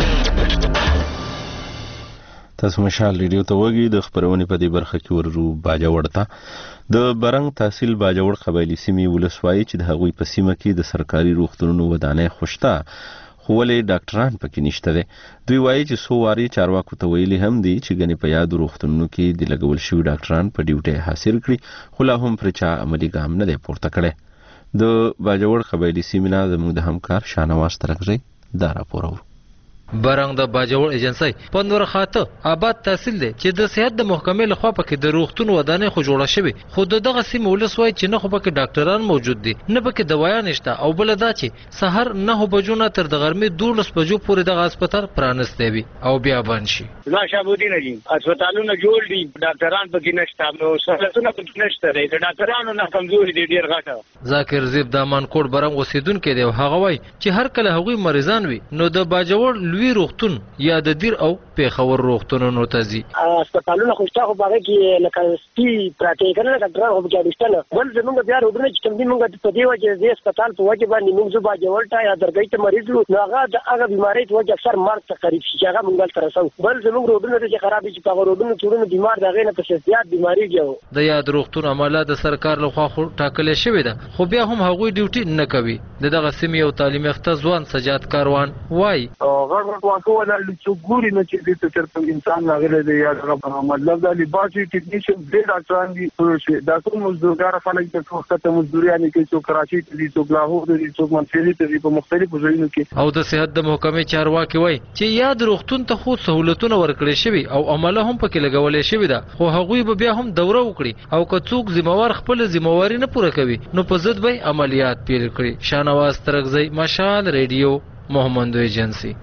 تاسو مشال ریډیو ته وګورئ. د خبرونې په دې برخه کې ورو باجوړ ته د برنګ تحصیل باجوړ قبایلی سیمې ولسوالۍ چې د هغوی په سیمه کې د سرکاري روغتونونو ودانۍ خوشته خو ولې ډاکټران پکې نشته دي. دوی وایي چې څو واري چارواکو ته ویلي هم دي چې ګنې په یادو روغتونونو کې د لګول شوي ډاکټران په ډیوټۍ حاصل کړي خو لا هم پرې چا عملي ګام نه دی پورته کړی. د باجوړ قبایلي سیمې نه زموږ د همکار شاهنواز ترکزی دا راپور اورو. برنګ د باجوړ ایجنسی پندور خاطه آباد تحصیل دی چې د صحت د محکمې لخوا پکې د روغتون ودانۍ خو جوړه شوې خو دغه سیمه ولس وایي چې نه خو پکې ډاکټران موجود دي نه پکې دوايان نشته او بل دا چې سحر 9 بجو نه تر د غرمې 12 بجو پورې دغه هسپتال پرانستی وي او بیا بند شي. لا شابودین دي هسپتالونه جوړ دي ډاکټران پکې نشته نو سہولتونه پکې نشته دي د ډاکټرانو نه کمزوري دي ډیر غټه. ذاکر زیب د مانکوټ برنګ اوسیدونکو دی هغه وایي چې هر کله هغوی مریضان وي نو د باجوړ لوی روغتون یا د دیر او پیښور روغتونونو ته ځي. هسپتالونه خوشته خو باغې کې لکه سپي پراته کنه ډاکټران خو کې نشته بل زمونږ بیا روډونه چې کوم دي موږ په دې وجه د هسپتال په وجه باندې موږ زو باجوړ یا درګۍ ته مریض نو هغه بیماری ته وجه اکثر مرګ ته قریب شي هغه موږ تر رسو بل زمونږ روډونه چې خراب شي په روډونو ټولنه بیمار دغه نه په زیات بیماری دی. د یاد روغتون عمله د سرکار لخوا خو ټاکل شوی ده خو بیا هم هغوی ډیوټي نه کوي. دغه سیمې او تعلیم یافته ځوان سجاد کاروان وای غړ واکو ولل چې ګوري نه چې د چرته انسان راغلی دی یا مطلب د لیبارټری ټیکنیشن د ډاکټران دي دا ټول مزدورګار خلک د وخت مزدوريانه کې څوک کراچي ته دي څوک لاهور ته دي څوک منصوري ته دي په مختلفو ځایونو کې او د صحت د محکمې چارواکي وایي چې یاد روغتون ته خو سہولتونه ورکړل شوي او عمله هم پکې لګولې شوی ده خو هغوی به بیا هم دوره وکړي او که څوک ذمہوار خپل ذمہواری نه پوره کوي نو په ضد به عملیات پیل کړي. شانواز ترغزی، مشال ریډیو، محمد ایجنسی.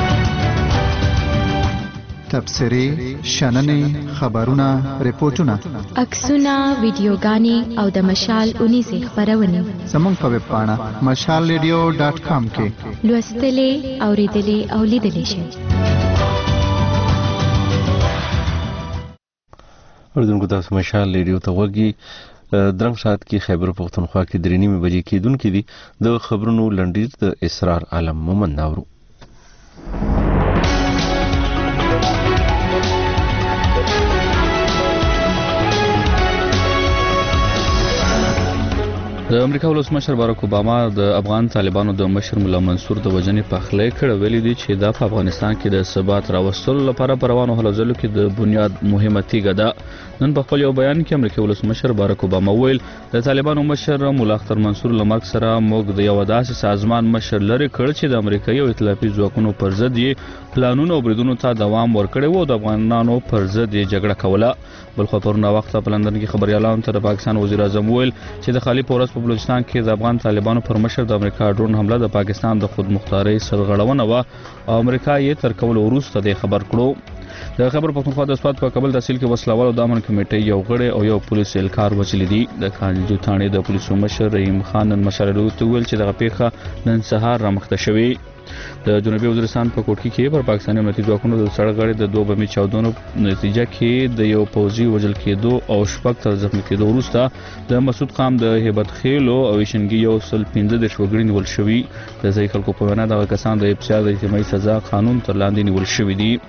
تبصری، شننې، خبرونه، ریپورتونه، عکسونه، ویډیوګانې او د مشال 19 خبرونه زموږ په ویب پاڼه mashalradio.com کې لوستلې، اوریدلې او لیدلې شئ. اردوونکو تاسو مشال ریډیو ته وګورئ. درنګ ساعت کې خیبر پختونخوا کې 3:30 بجې کېدونکې دي. د خبرونو لنډیز د اسرار عالم مومند ناورو. د امریکا ولسمشر باراک اوباما د افغان طالبانو د مشر مولا منصور د وژنې پخلی کړه. ویلي دي چې دا په افغانستان کې د ثبات راوستلو لپاره په روانو هلو ځلو کې د بنیاد مهمه تیږه ده. نن په خپل یو بیان کې امریکا ولسمشر باراک اوباما ویل د طالبانو مشر مولا اختر منصور له مرګ سره موږ د یو داسې سازمان مشر لري کړ چې د امریکایي او ائتلافي ځواکونو پر ضد یې پلانونو او بریدونو ته دوام ورکړی و او د افغانانو پر ضد یې جګړه کوله. بلخو پرونه وخت په لندن کې خبريالانو ته د پاکستان وزیر اعظم ویل چې د خالي پورس په بلوچستان کې د افغان طالبانو پر مشر د امریکا ډرون حمله د پاکستان د خود مختاري سرغړونه و او امریکا یې تر کول وروسته د خبر کړو. د خبر پختونخوا د اسپات په کابل تحصیل کې وسلوال او د امن کمیټې یو غړی او یو پولیس اهلکار وژل دي. د کانجو ثانې د پولیسو مشر رحیم خان نن مشالو ته ویل چې دغه پیښه نن سهار رامخته شوې. د جنوبي وزیرستان په کوټکی کې پر پاکستاني امنیتي ځواکونو د سړک غړي د 2 بمي چاودنو نتیجه کې د یو پوځي وژل کېدو او شپږ تر زخمي کېدو وروسته د مسعود خان د هیبت خېلو او شنګي یو سل 15 وګړي نیول شوي. د ځای خلکو په وینا د کسان د ابتدایي د اجتماعي سزا قانون تر لاندې نیول شوي دي.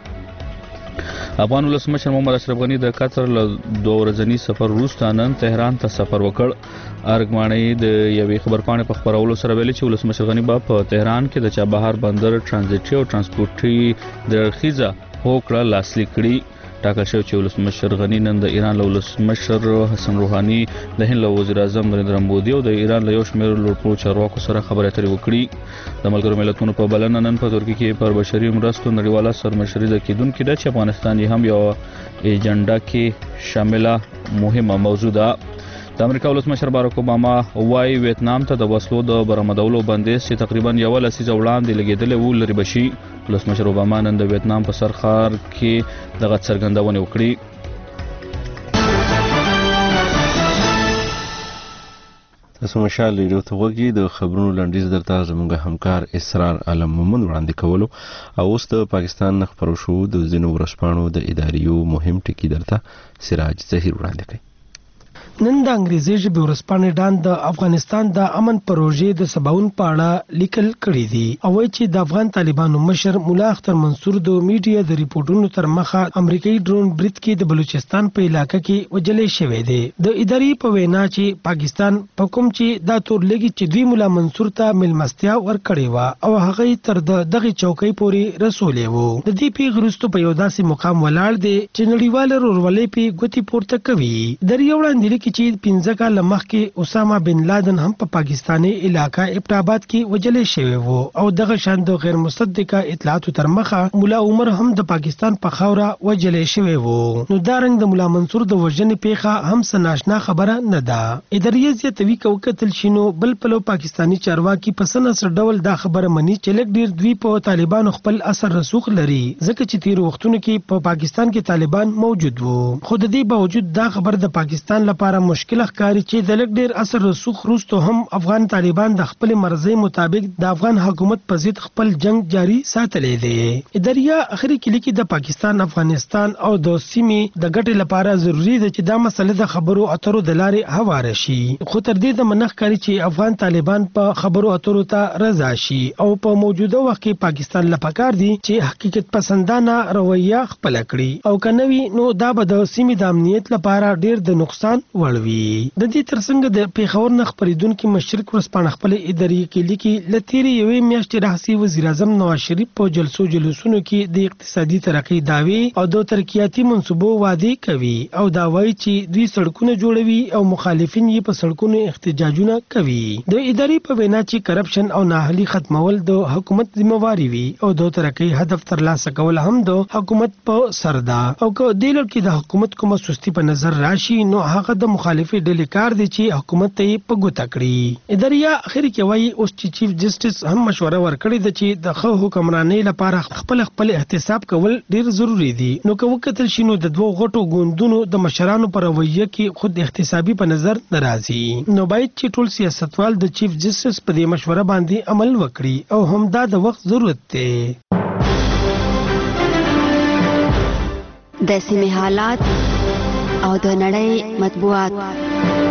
افغان ولسمشر محمد اشرف غنی د قطر له 2 ورځني سفر وروسته نن تهران ته سفر وکړ. ارګماني د یوې خبرپاڼې په خبرولو سره ویلي چې ولسمشر غنی په تهران کې د چابهار بندر ترانزیټي او ترانسپورټي درخیزه هوکړه لاسلیک کړي. ټاکل شوی چې ولسمشر غنی نن د ایران له ولسمشر حسن روحاني، د هند له وزیر اعظم نریندرا مودي او د ایران له یو شمېر لوړپوړو چارواکو سره خبرې اترې وکړي. د ملګرو ملتونو په بلنه نن په ترکیه کې پر بشري مرستو نړیواله سرمشري د کېدونکې ده چې افغانستان یې هم یو ایجنډا کې شامله مهمه موضوع ده. د امریکا ولسمشر باراک اوباما وايي ویتنام ته د وسلو د برآمدولو بندیز چې تقریبا یو لسیزه وړاندې لګیدلی و لري بشي. ولسمشر اوباما نن د ویتنام په سر ښار کې دغه څرګندونه وکړي. تاسو مشال ریډیو ته وګورئ. د خبرونو لنډیز درته زموږ همکار اسرار عالم مومند وړاندې کولو او اوس د پاکستان نه خبرو شو د ځینو ورځپاڼو د اداریو مهم ټکي درته سراج ظهیر وړاندې کوي. نن د انګریزي ژبې ورځپاڼې ډان د افغانستان د امن پروژې د سباون په اړه لیکل کړي دي او وایي چې د افغان طالبانو مشر مولا اختر منصور د میډیا د ریپورتونو تر مخه امریکایي ډرون برید کې د بلوچستان په علاقې کې وژل شوی دی. د ادارې په وینا چې پاکستان په کوم چې دا تور لګي چې دوی مولا منصور ته ملمستیا ورکړې و او هغه تر دغه چوکۍ پورې رسولې وو. د دې پیښې وروسته په یو داسې مقام ولاړ دی چې نړیوال ورولې په ګوتی پورته کوي. د یو وړاندې چې 15 کال مخکې اسامه بن لادن هم په پاکستاني علاقہ ابټاباد کې وژل شوی وو او دغه شان د غیر مصدقه اطلاعاتو تر مخه مولا عمر هم د پاکستان په خاوره وژل شوی وو. نو دا رنګ د مولا منصور د وژنې پیښه هم سناشنا خبره نه ده. ادارې زیاتوي کوکتل شینو بل پلو پاکستاني چارواکي په سنسر ډول دا خبره مني چې لږ ډیر دوی په طالبانو خپل اثر رسوخ لري ځکه چې تیر وختونو کې په پاکستان کې طالبان موجود وو. خو د دې باوجود دا خبر د پاکستان لپاره مشکل ښکاري چې د لږ ډیر اثر رسوخ وروسته هم افغان طالبان د خپل مرزي مطابق د افغان حکومت په ضد خپل جنگ جاری ساتلی دی. اداریا اخري کې لیکي د پاکستان، افغانستان او د سیمې د ګټې لپاره ضروری ده چې دا مسله د خبرو اترو د لارې هواره شي. خو تر دې د منخ کاری چې افغان طالبان په خبرو اترو ته رضا شي او په موجوده وخت کې پاکستان لپاره دي چې حقیقت پسندانه رویه خپل کړي او کنوي نو دا به د سیمې د امنیت لپاره ډیر د نقصان وړوي. د دې ترڅنګ د پیښور نه خبرېدونکو مشرق ورځپاڼه خپل اداري کې لیکي لتیری یوې میاشتې راهیسې وزیر اعظم نواز شریف په جلسونو کې د اقتصادي ترقۍ دعوی او د ترقیاتي منصوبو وعده کوي او دا وایي چې دوی سړکونه جوړوي او مخالفین یې په سړکونو احتجاجونه کوي. د ادارې په وینا چې کرپشن او نااهلي ختمول د حکومت ذمہواری وي او د ترقۍ هدف ترلاسه کول هم د حکومت په سر ده او که د لړ کې د حکومت کومه سستی په نظر راشي نو هغه د مخالفي ډلې کار دی چې حکومت ته یې په ګوته کړي. اداریا اخر کې وایي اوس چې چیف جسټس هم مشوره ورکړې ده چې د ښه حکمرانۍ لپاره خپل احتساب کول ډیر ضروری دي. نو که وکتل شي نو د دوه غټو ګوندونو د مشرانو پر رویه کې خود احتسابي په نظر ناراضي. نو باید چې ټول سیاستوال د چیف جسټس په دې مشوره باندې عمل وکړي او همدا د وخت ضرورت دی. د سیمې حالات او د نړۍ مطبوعات.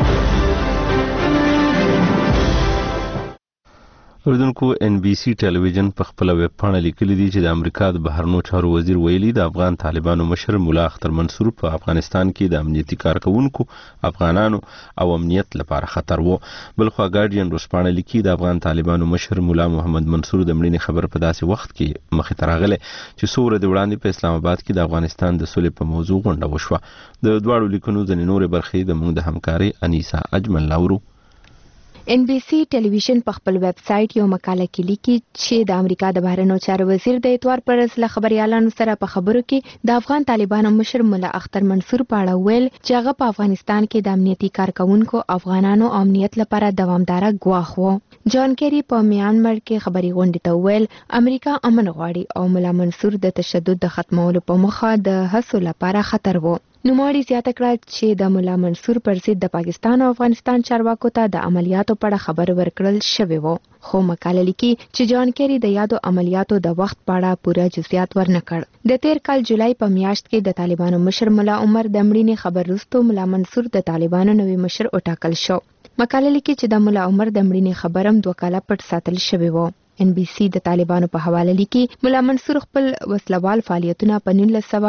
اوریدونکو ان بي سي ټلویزیون په خپل ویب پاڼه لیکلي دي چې د امریکا د بهرنیو چارو وزیر ویلي د افغان طالبانو مشر مولا اختر منصور په افغانستان کې د امنیتي کارکونکو افغانانو او امنیت لپاره خطر وو. بلخوا ګارډین ورځپاڼه لیکي د افغان طالبانو مشر مولا محمد منصور د مړینې خبر په داسې وخت کې مخې ته راغلی چې څو ورځې وړاندې په اسلام آباد کې د افغانستان د سولې په موضوع غونډه وشوه. د دواړو لیکنو ځینې نورې برخې د موږ د همکارۍ انیسا اجمل لاورو. ان بي سي ټلویزیون په خپل ویب سټ یو مقاله کې لیکي چې د امریکا د بهرنیو چارو وزیر د اتوار پر ورځ له خبريالانو سره په خبرو کې د افغان طالبانو مشر مولا اختر منصور په اړه ویل چې هغه په افغانستان کې د امنیتي کارکونکو افغانانو امنیت لپاره دوامدار ګواښ وو. جان کیری په میانمار کې خبري غونډې ته ویل امریکا امن غواړي او مولا منصور د تشدد د ختمولو په موخه د هڅو لپاره خطر وو. نوموړي زیاته کړه چې د مولا منصور پر ضد د پاکستان او افغانستان چارواکو ته د عملیاتو په اړه خبر ورکړل شوی وو. خو مقاله لیکي چې جان کیری د یادو عملیاتو د وخت په اړه پوره جزئیات ورنکړ. د تیر کال جولای په میاشت کې د طالبانو مشر مولا عمر د مړینې خبر وروسته مولا منصور د طالبانو نوی مشر وټاکل شو. مقاله لیکي چې د مولا عمر د مړینې خبر هم 2 کاله پټ ساتل شوی وو. ان بي سي د طالبانو په حواله لیکي مولا منصور خپل وسلوال فعالیتونه په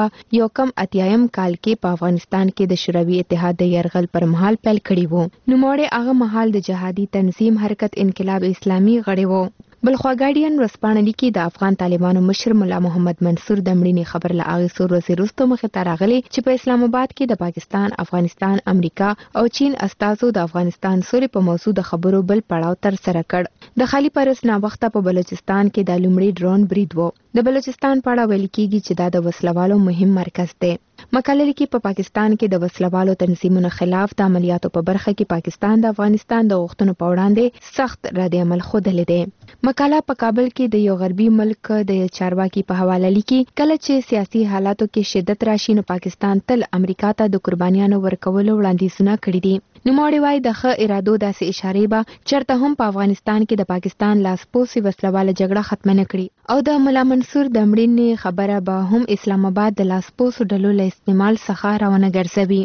1981 کال کې په افغانستان کې د شوروي اتحاد د يرغل پر مهال پیل کړی وو. نوموړي هغه مهال د جهادي تنظیم حرکت انقلاب اسلامي غړی وو. بلخوا ګارډین ورځپاڼه لیکي د افغان طالبانو مشر مولا محمد منصور د مړینې خبر له هغې څو ورځې وروسته مخې ته راغلی چې په اسلام آباد کې د پاکستان، افغانستان، امریکا او چین استازو د افغانستان سولې په موضوع د خبرو بل پړاو ترسره کړ. د خالي پرس ناوخته په بلوچستان کې د لومړي ډرون برید وو. د بلوچستان په اړه ویل کېږي چې دا د وسلوالو مهم مرکز دی. مقاله لیکي په پاکستان کې د وسلوالو تنظیمونو خلاف د عملیاتو په برخه کې پاکستان د افغانستان د غوښتنو په وړاندې سخت رد عمل ښودلی دی. مقاله په کابل کې د یو غربي ملک د چارواکي په حواله لیکي کله چې سیاسي حالاتو کې شدت راشي نو پاکستان تل امریکا ته د قربانیانو ورکولو وړاندیزونه کړي دي. نوموړي وایي د ښه ارادو داسې اشارې به چېرته هم په افغانستان کې د پاکستان لاسپوڅې وسلواله جګړه ختمه نه کړي او د مولا منصور د مړینې خبره به هم اسلام آباد د لاسپوڅو ډلو له استعمال څخه راونه ګرځوي.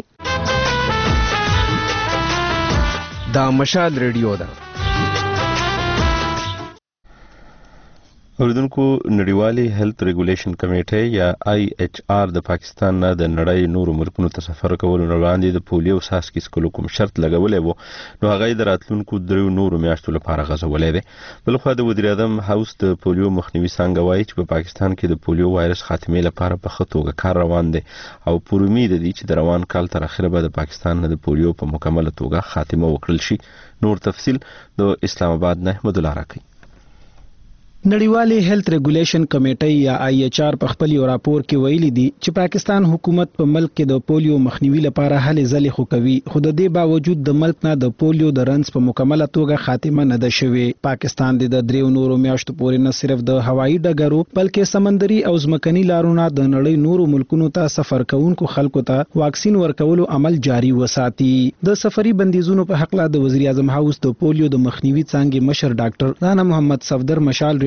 دا مشال ریډیو ده. اوریدونکو نړیوالي هیلث ریګولیشن کمیټه یا IHR د پاکستان نه د نړۍ نورو ملکونو ته سفر کولو نه وړاندې د پولیو څاڅکي څکلو کوم شرط لګولی و نو هغه یې د راتلونکو 3 نورو میاشتو لپاره غځولی دی. بلخوا د وزیر اعظم هاوس د پولیو مخنیوي څانګه وایي چې په پاکستان کې د پولیو وایرس خاتمې لپاره په ښه توګه کار روان دی او پر امید دي چې د روان کال تر اخره به د پاکستان نه د پولیو په مکمله توګه خاتمه وکړل شي. نور تفصیل د اسلام آباد نه احمد الله راکړي. نړیوالي هیلث ریګولیشن کمیټه یا IHR په خپل یو راپور کې ویلي دي چې پاکستان حکومت په ملک کې د پولیو مخنیوي لپاره هلې ځلې خو کوي خو د دې باوجود د ملک نه د پولیو د رنځ په مکمله توګه خاتمه نه ده شوې. پاکستان د 3 نورو میاشتو پورې نه صرف د هوایي ډګرو بلکې سمندري او ځمکني لارونو د نړۍ نورو ملکونو ته سفر کوونکو خلکو ته واکسین ورکولو عمل جاري وساتي. د سفري بندیزونو په حق لا د وزیر اعظم هاوس د پولیو د مخنیوي څانګې مشر ډاکټر رانا محمد صفدر مشال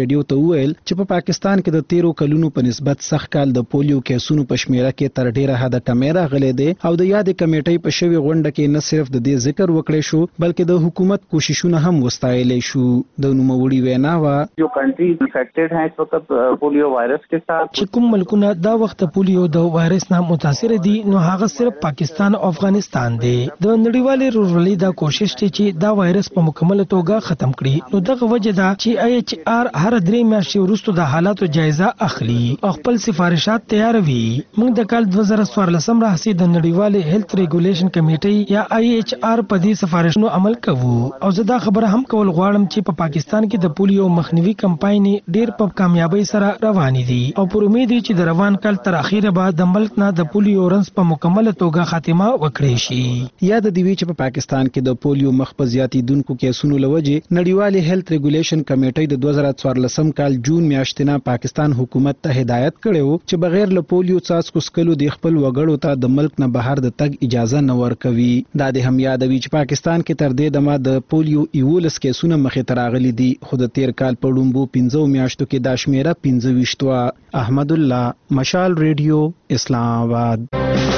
ریډیو ته وویل چې په پاکستان کې د 13 کلونو په نسبت سخت کال د پولیو کیسونو په شمیره کې تر ډیره حد کمی راغلی دی او د یادې کمیټې په شوی غونډه کې نه صرف د دې ذکر وکړی شو بلکې د حکومت کوششونه هم وستایلی شو. د نوموړي وینا وا جو کنټری افیکټډ ہیں اس وخت پولیو وایرس کے ساتھ چې کوم ملکونه دا وخت پولیو د وایرس نه متاثر دي نو هغه صرف پاکستان او افغانستان دی. د نړیوالې ورورولۍ دا کوشش دی چې دا وایرس په مکمل توګه ختم کړي. نو دغه وجه دا چې IHR هر 3 میاشتې وروسته د حالاتو جایزه اخلي او خپل سفارشات تیاروي. موږ د کال 2014 راهیسې د نړیوالې هیلث ریګولیشن کمیټې یا IHR په دې سفارشونو عمل کوو او زه دا خبره هم کول غواړم چې په پاکستان کې د پولیو مخنیوي کمپاین ډیر په کامیابی سره روان دي او پر امید چې د روان کال تر اخیره به د ملک نه د پولیو رنس په مکمل توګه خاتمه وکړي شي. یاد دی چې په پاکستان کې د پولیو مخ په زیاتیدونکو کیسونو لوجه نړیوالې هیلث ریګولیشن کمیټې د 2014 کال جون میاشتې نه پاکستان حکومت ته هدایت کړو چې بغیر له پولیو څاڅکو څکلو د خپل وګړو ته د ملک نه بهر د تګ اجازه نه ورکوي. دا د هم یادوي چې پاکستان کې تر دې دمه د پولیو 11 کیسونه مخې ته راغلي دي خو د 13 کال په لومبو 15 میاشتو کې دا شمیره 25 وا. احمد الله، مشال ریډیو، اسلام آباد.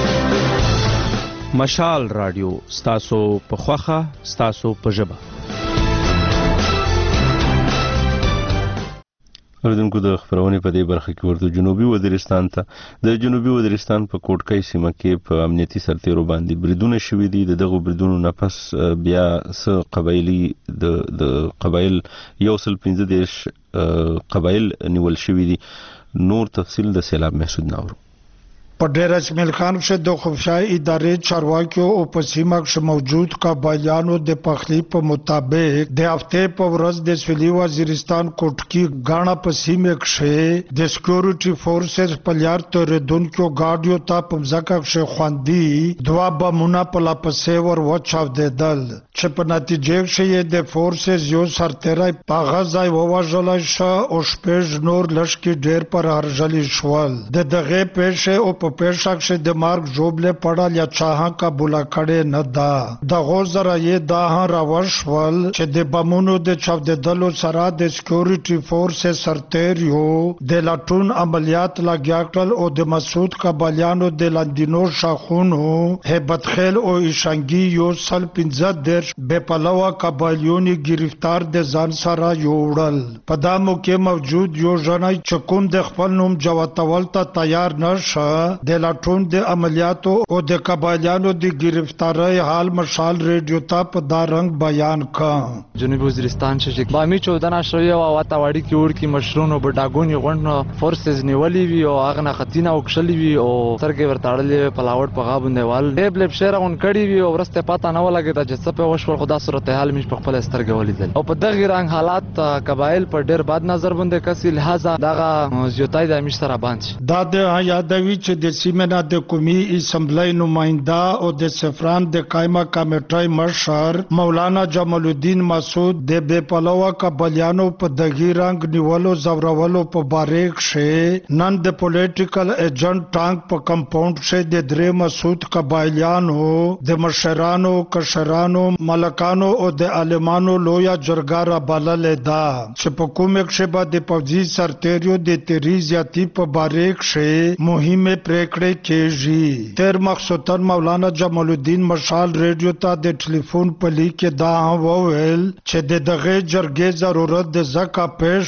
مشال رادیو ستاسو په خوخه ستاسو په ژبه. اوریدونکو د خبرونې په دې برخه کې ورته جنوبي وزیرستان ته د جنوبي وزیرستان په کوټکۍ سیمه کې په امنیتي سرتیرو باندې بریدونه شوي دي. دغه بریدونو نه پس بیا څه قبایلي د قبایل 115 قبایل نیول شوي دي. نور تفصیل د سیلاب محسود ناورو. په ډیر اسماعیل خان شه د خفشای ادارې چارواکیو او په سیمه کې موجود قبایلیانو د پخلی په مطابق د هفته په ورځ د سویلي وزیرستان کوټکی غاڼه په سیمه کې د سکیورټي فورسز په لار ته دونکو ګاډیو ته په ځکه کې خواندي دوا بمونه په لا پسې ور وچاو دیدل چې په نتیجه کې د فورسز یو سرتیری په غزای وواژل شو او شپږ نور لشکې ډیر پر هرجلی شول. د دغه پېښه او په پیښه کې د مارک جوبله پړل یا چاها کا بولا کړي نه دا د غوزره یې دا راوښول چې د بمونو د چاو د دلو سره د سکیورټي فورس سرتیریو د لاټون عملیات لګیاکل او د مسعود قبالیانو د لاندینو شاخونو هبت خیل او ایشانګي یو سل 15 به پلوه قبالیونی گرفتار د ځان سره یوړل. په دامو کې موجود یو ژنای چې کوم د خپل نوم جواتول ته تیار نشه د لاټون د عملیاتو او د قبایلیانو د گرفتاری حال مشال ریډیو ته په دا رنگ بیان کړ. جنوبي وزیرستان چې بامی 14 شوی او واتاوړي کې ور کې مشرونو په ډاګونی غونډه فورسز نیولې وی او هغه نه خطینه او کښلې وی او سرګي ورتاړلې په لاوړ په غابندې وال ډېب شهرون کړي وی او ورسته پاته نه ولګی چې څه په وشو خدا صورتحال مش په خپل سترګې ولیدل او په دغه رنگ حالات قبایل پر ډېر بد نظر باندې کسي لہذا دغه زیاتای د مش سره باندې دا د یادوي چې د سیمه د قومي اسمبلی نماینده او د سفران د قائمه کمیټې مشر مولانا جمال الدین مسعود د بے پلوه قبایلیانو په دغه رنگ نیولو زورولو په باریک شه نن د پولیټیکل ایجنټ ټانک په کمپاوند شه د درې مسعود قبایلیانو د مشرانو کشرانو ملکانو او د عالمانو لویا جرګه بلل دا چې په کومه کې به د پوځي سرتیرو د تریزیاتی په باریک شه مهمه پریکړې کېږي. تیر مخصوصن مولانا جمال الدین مشال ریډیو ته د ټلیفون په لیک کې دا وویل چې دغه جرګې ضرورت د زکه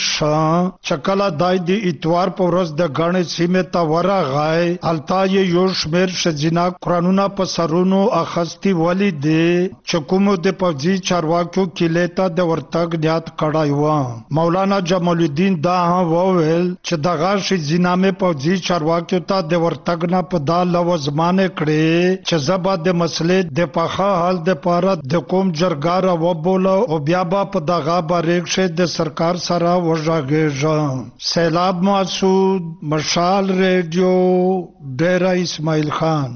پېښ چکلا دای دی اتوار په ورځ د غاڼې سیمه ته ورغای التا یو شمیر شجنا قانونا په سرونو اخستی ولی دی چې کوم د پوځي چارواکو کلیتا د ورتګ نیت کړای و. مولانا جمال الدین دا وویل چې دغه شجنامه پوځي چارواکو ته د ورتګ نه په دا لوزمانه کړي چې زبا د مسلې د پخا حل د پاره د کوم جرګار و بوله او بیا په دغه باریک شه د سرکار سره وژاګېږي. سیلاب مسعود، مشال ریډیو، ډیرا اسماعیل خان.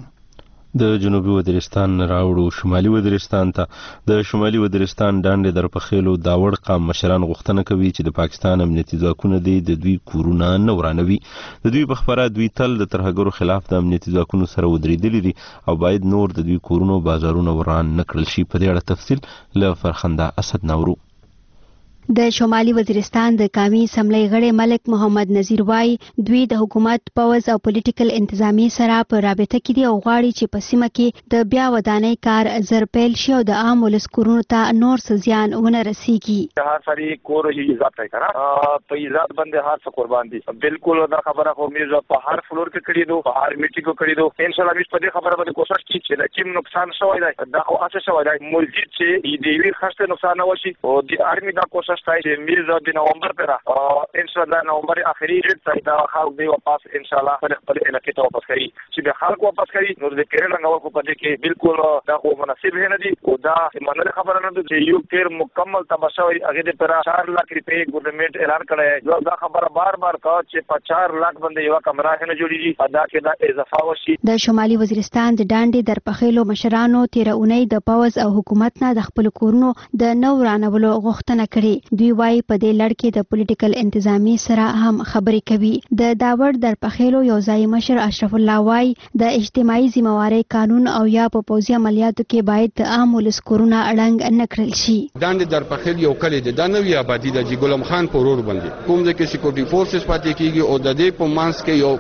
د جنوبي وزیرستان راوړو شمالي وزیرستان ته د شمالي وزیرستان ډانډې در په خېلو داوړ قام مشران غوښتنه کوي چې د پاکستان امنیتي ځواکونه د دوی کورونه نه ورانوي. د دوی په خبره دوی تل د ترهګرو خلاف د امنیتي ځواکونو سره ودرېدلي دي او باید نور د دوی کورونو بازارونه وران نه کړل شي. په دې اړه تفصیل له فرخنده اسد نورو. د شمالي وزیرستان د قومي اسمبلی غړي ملک محمد نذیر وايي دوی د حکومت پوز او پولیټیکل انتظامی سره په رابطه کې دي او غواړي چې په سیمه کې د بیا ودانۍ کار زر پیل شي او د عام ولس کورونو ته نور څه زیان ونه رسیږي. هر سړي کور یې عزت کوي کنه په عزت باندې هر څه قربان دي. بالکل دا خبره خو موږ په هر فلور کې کړی دو په هر میټینګ کې کړی دو. ان شاء الله موږ په دې خبره باندې کوشش کوي چې د کوم نقصان شوی دی دا خو اته شوی دی مسجد چې دې وی خسته نقصان نه وشي او د ارمي دا کوشش کوي چې موږ د نومبر پر ان شاء الله نومبر اخري ډیټ دا خلک دی واپس ان شاء الله خپل علاقې ته واپس کوي چې د خلکو واپس کوي نو د کېرل نو کو پدې کې بالکل دا خو مناسب نه دي او دا منل خبره نه ده چې یو تیر مکمل تباشوي هغه د پر 4 لک روپے ګورنمنت اعلان کړی دا خبره بار بار کا چې په 4 لک باندې یو کمره نه جوړیږي ادا کې دا اضافه وشي. د شمالي وزیرستان د ډانډي درپخېلو مشرانو تیر اونۍ د پوز او حکومت نه د خپل کورونو د نو رانولو غوښتنه کړې. دوی وايي په دې لړ کې د پولیټیکل انتظامی سره هم خبرې کوي. د داوړ درپخېلو یو ځای مشر اشرف الله وايي د اجتماعي ذمہواری قانون او یا په پوزي عملیاتو کې باید د عام ولس کورونه اړنګ نه کړل شي. ډانډي درپخېل یو کلی دی د نوې آبادی د جګلم خان په رور باندې کوم د کې سکیورټي فورسز پاتې کیږي او د دې په مانس کې یو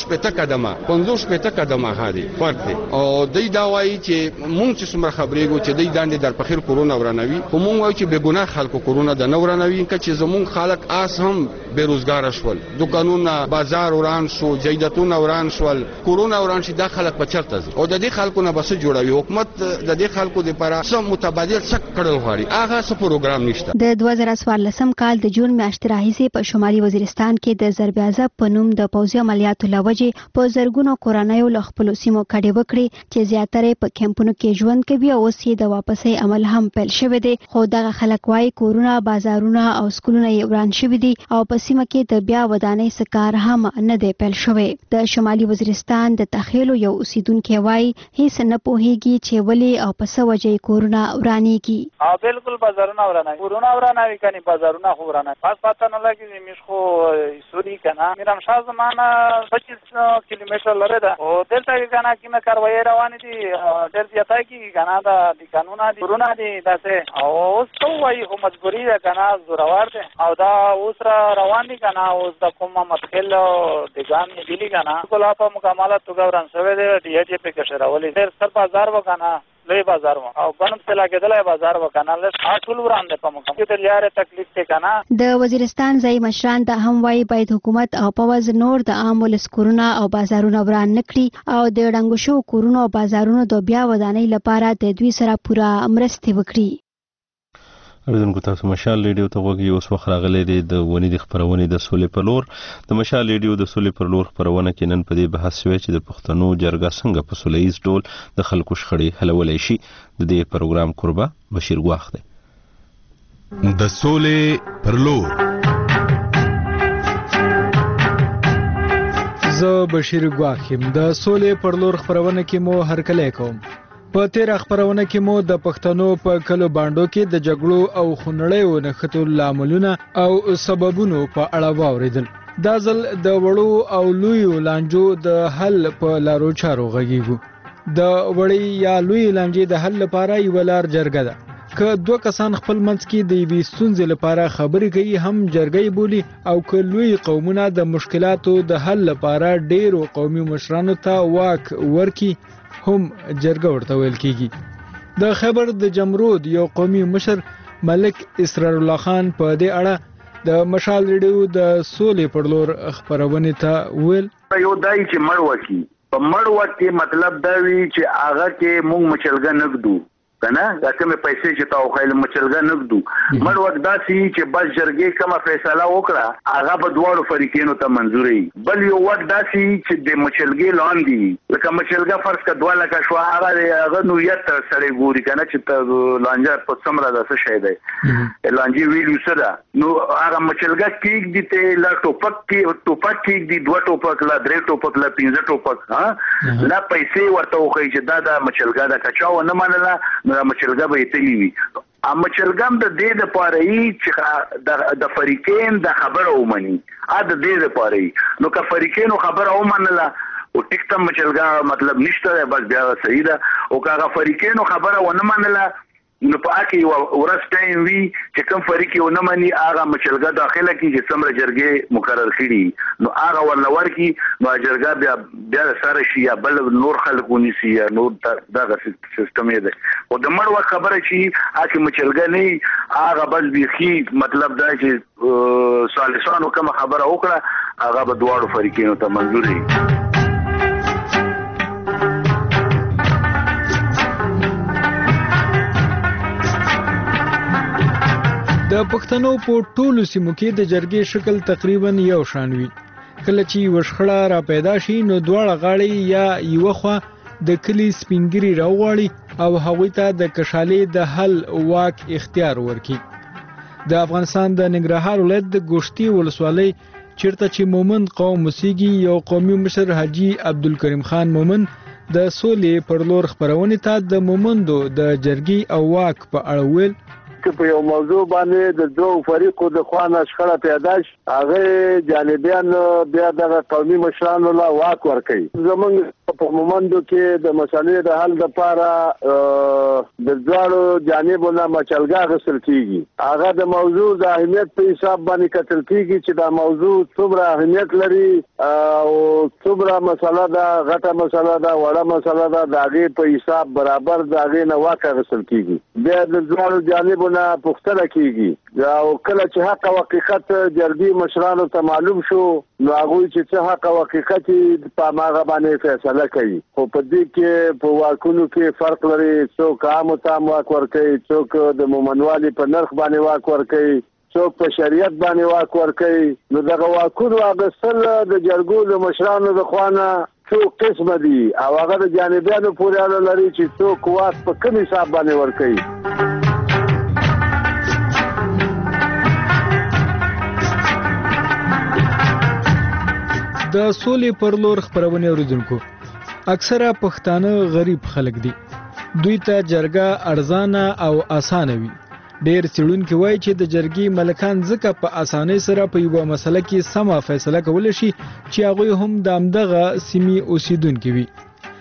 50 قدمه هاري فرق دی او دوی دا وایي چې مونږ چې څومره خبرېږو چې دوی دانډي درپخېل کورونه ورانوي خو مونږ وایو چې بے ګناه خلکو کورونه د نه ورانوي چې زمونږ خلک آس هم بیروزګار شول دکانونه بازار وران شو جیدتونه وران شول کورونه وران شي دا خلک په چرته ځي او د دې خلکو نه بس جوړوي حکومت د دې خلکو لپاره سم متبادل څک کړل غواړي هغه څه پروګرام نشته. د 2014 کال د جون میاشتې راهیسې په شمالي وزیرستان کې د ضرب عذاب په نوم د پوځي عملیاتو لوجې په زرګونو کورنیو له خپلو سیمو کډې وکړې چې زیاتره په کیمپونو کې ژوند کوي او اوس یې د واپسۍ عمل هم پیل شوی دی خو دغه خلک وايي کورونه بازارونه او سکولونه یې وران شوي دي او په سیمه کې د بیا ودانۍ څه کار هم نه دی پیل شوی. د شمالي وزیرستان د تخیلو یو اوسیدونکی وايي هیڅ نه پوهیږي چې ولې او په څه وجه کورونه ورانېږي. بالکل بازارونه ورانوي کورونه ورانوي کني بازارونه خو ورانوي پس پته نه لګي موږ خو سوري کنه میرم شاه زمانہ 25 کیلومتر لره ده او دلته کنه کینه کاروایی روان دي ډېر زیاته کی کنه دا د قانونا دي کورونه دي تاسو او اوس څو وایي خو مجبوری ده کنه زورور ده او دا اوس را روان دي کنه اوس د کومه متخل د ګام دی کنه کله په مکمله توګه وران شوی دی ډی ایچ په کې شراولې ډېر سر بازار وکنه لوی بازار او بنم سلا کېدلای بازار وکنه له ټول وران ده په مکمله کې لاره تکلیف ته کنه. د وزیرستان ځای مشران د هم وايي باید حکومت او پوز نور د عام ولس کورونه او بازارونه وران نکړي او د ډنګو شو کورونو او بازارونو د بیا ودانۍ لپاره د دوی سره پوره مرستې وکړي. اوریدونکو تاسو مشال ریډیو ته غوږی اوس وخت راغلی دی د ونې د خبرونې د سولې په لور. د مشال ریډیو د سولې پر لور خبرونه کې نن په دې بحث شوی چې د پښتنو جرګه څنګه په سوله ییز ډول د خلکو شخړې حلولی شي. د دې پروګرام قربا بشیر ګواخ دی. د سولې پر لور زه بشیر ګواخیم. د سولې پر لور خبرونه کې مو هرکلی کوم. په تیر خبرونه کې مو د پښتنو په کلو باندو کې د جګړو او خونړیو نښتو لاملونه او سببونو په اړه واوریدل. دا ځل د وړو او لویو لانجو د حل په لارو چارو غږیږو. د وړي یا لوی لانجې د حل لپاره یو لار جرګه ده. که دوه کسان خپل منځ کې د یوې ستونزې لپاره خبرې کوي هم جرګې بولي او که لوی قومونه د مشکلاتو د حل لپاره ډیرو قومي مشرانو ته واک ورکي هم جرګه ورته ویل کیږي. د خیبر د جمرود یو قومي مشر ملک اسرار الله خان په دې اړه د مشال ریډیو د سولې پر لور خبرونه ته ویل یو دای چې مړ وکی په مړ وکی مطلب دا وی چې هغه کې مونږ مچلګه نګدو کنه دا کومه پیسې چې تاو خیل مچلګه نګدو مړ وخت داسي چې بس جرګې کومه فیصله وکړه هغه په دوړو فریقینو ته منزوري بل یو وخت داسي چې د مچلګې لاندې لکه مچلګه فرض کا 2 لک شو هغه نو یت سره ګوري کنه چې لانجه په سمره داسه شي دی لانجه ویلو سره نو هغه مچلګه کېږي دي ته لا ټوپک کېږي دي 2 ټوپک لا 3 ټوپک لا 5 ټوپک ها لا پیسې ورته وخی چې دا مچلګه دا کچاو نه منله نو مچلګه به تلی وي مچلګم د دې د پاره چې د فریقین د خبره ومني د دې د پاره نو که فریقین خبره ومنله او ټیکټم مچلګه مطلب نشته بس بیا صحیح ده او که هغه فریقین خبره ونه منله نو په اکی ورس ټایم وی چې کوم فریق یو نه مني هغه مچلګه داخله کی چې سمره جرګې مقرر کړي نو هغه ولور کی نو جرګه بیا سره شي یا بل نور خلک ونیسي یا نور دغه سیستم دی او د مړ وخت خبره چې اکی مچلګه نه هغه بس بيخي مطلب دا چې سالسانو کوم خبره وکړه هغه به دواړو فریقینو ته منظور وي د پښتنو په ټولو سیمو کې د جرګې شکل تقریبا یو شان وي کله چې وشخړه را پیدا شي نو دواړه غاړې یا یو خوا د کلی سپینګری راوړي او هغوی ته د کشالې د حل واک اختیار ورکړي د افغانستان د ننګرهار ولایت د ګوشتي ولسوالۍ چیرته چې مومند قوم مسیږي یو قومي مشر حاجی عبدالکریم خان مومند د سولې پر لور خبرونه ته د مومندو د جرګې او واک په اړه ویل که په یو موضوع باندې د دوه فریقو د خوانه شخړه پیدا شي هغه جانبیان بیا د قومي مشرانو لا واک ورکړي زمونږ په مومندو کې د مسالې د حل لپاره د ځوړو جانبونو مچلګا غسل کیږي هغه د موضوع د اهمیت په حساب باندې کتل کیږي چې دا موضوع څومره اهمیت لري او څومره مسله دا غټه مسله دا وړه مسله دا د هغه په حساب برابر د هغه نه واک غسل کیږي بیا د ځوړو جانب نه پختله کیږي او کله چې حق او حقیقت جرګې مشرانو ته معلوم شو نو هغه چې څه حق او حقیقت په ماغه باندې فیصله کوي خو په دې کې په واکونو کې فرق لري څوک عام تام واک ورکوي څوک د مومنوالي په نرخ باندې واک ورکوي څوک په شریعت باندې واک ورکوي نو دغه واکونو اغستل د جرګو د مشرانو د خوانه څو قسم دي او هغه د جانبیانو پورې اړه لري چې څوک واک په کوم حساب باندې ورکوي د سولې پر لور خبرونه اوریدونکو اکثره پښتانه غریب خلک دي دوی ته جرګه ارزانه او اسانه وي ډېر څېړونکي وایي چې د جرګې ملکان ځکه په اسانۍ سره په یوه مسله کې سمه فیصله کولی شي چې هغوی هم د همدغه سیمې اوسیدونکي وي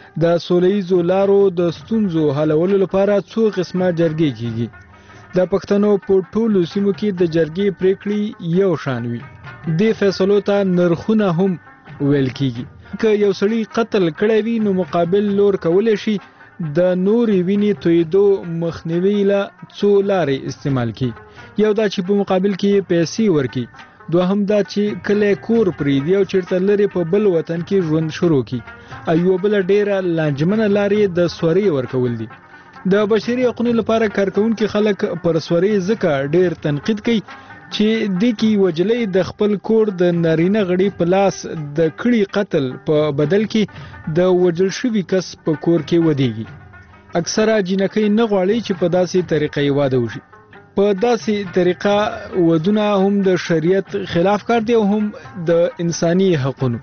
د سولیزو لارو د ستونزو حلولو لپاره څو قسمه جرګې کیږي د پښتنو په ټولو سیمو کې د جرګې پریکړې یو شان وي د فیصلو ته نرخونه هم ویل کیږي که یو سړی قتل کړی وي نو مقابل لور کولی شي د نورې وینې تویدو مخنیوي له څو لارې استعمال کړي یو دا چې په مقابل کې پیسې ورکړي دوهم دا چې کله کور پرېږدي او چېرته لرې په بل وطن کې ژوند شروع کړي او یوه بله ډېره لانجمنه لارې د سورۍ ورکول دي د بشري حقونو لپاره کارکوونکي خلک پر سورۍ ځکه ډېر تنقید کوي چې د کی وجلې د خپل کور د نارینه غړي په لاس د کړي قتل په بدل کې د وجل شوی کس په کور کې ودیږي اکثره جنکې نه غواړي چې په داسې طریقې واده وشي په داسې طریقه ودونه هم د شریعت خلاف کار دی او هم د انساني حقوقو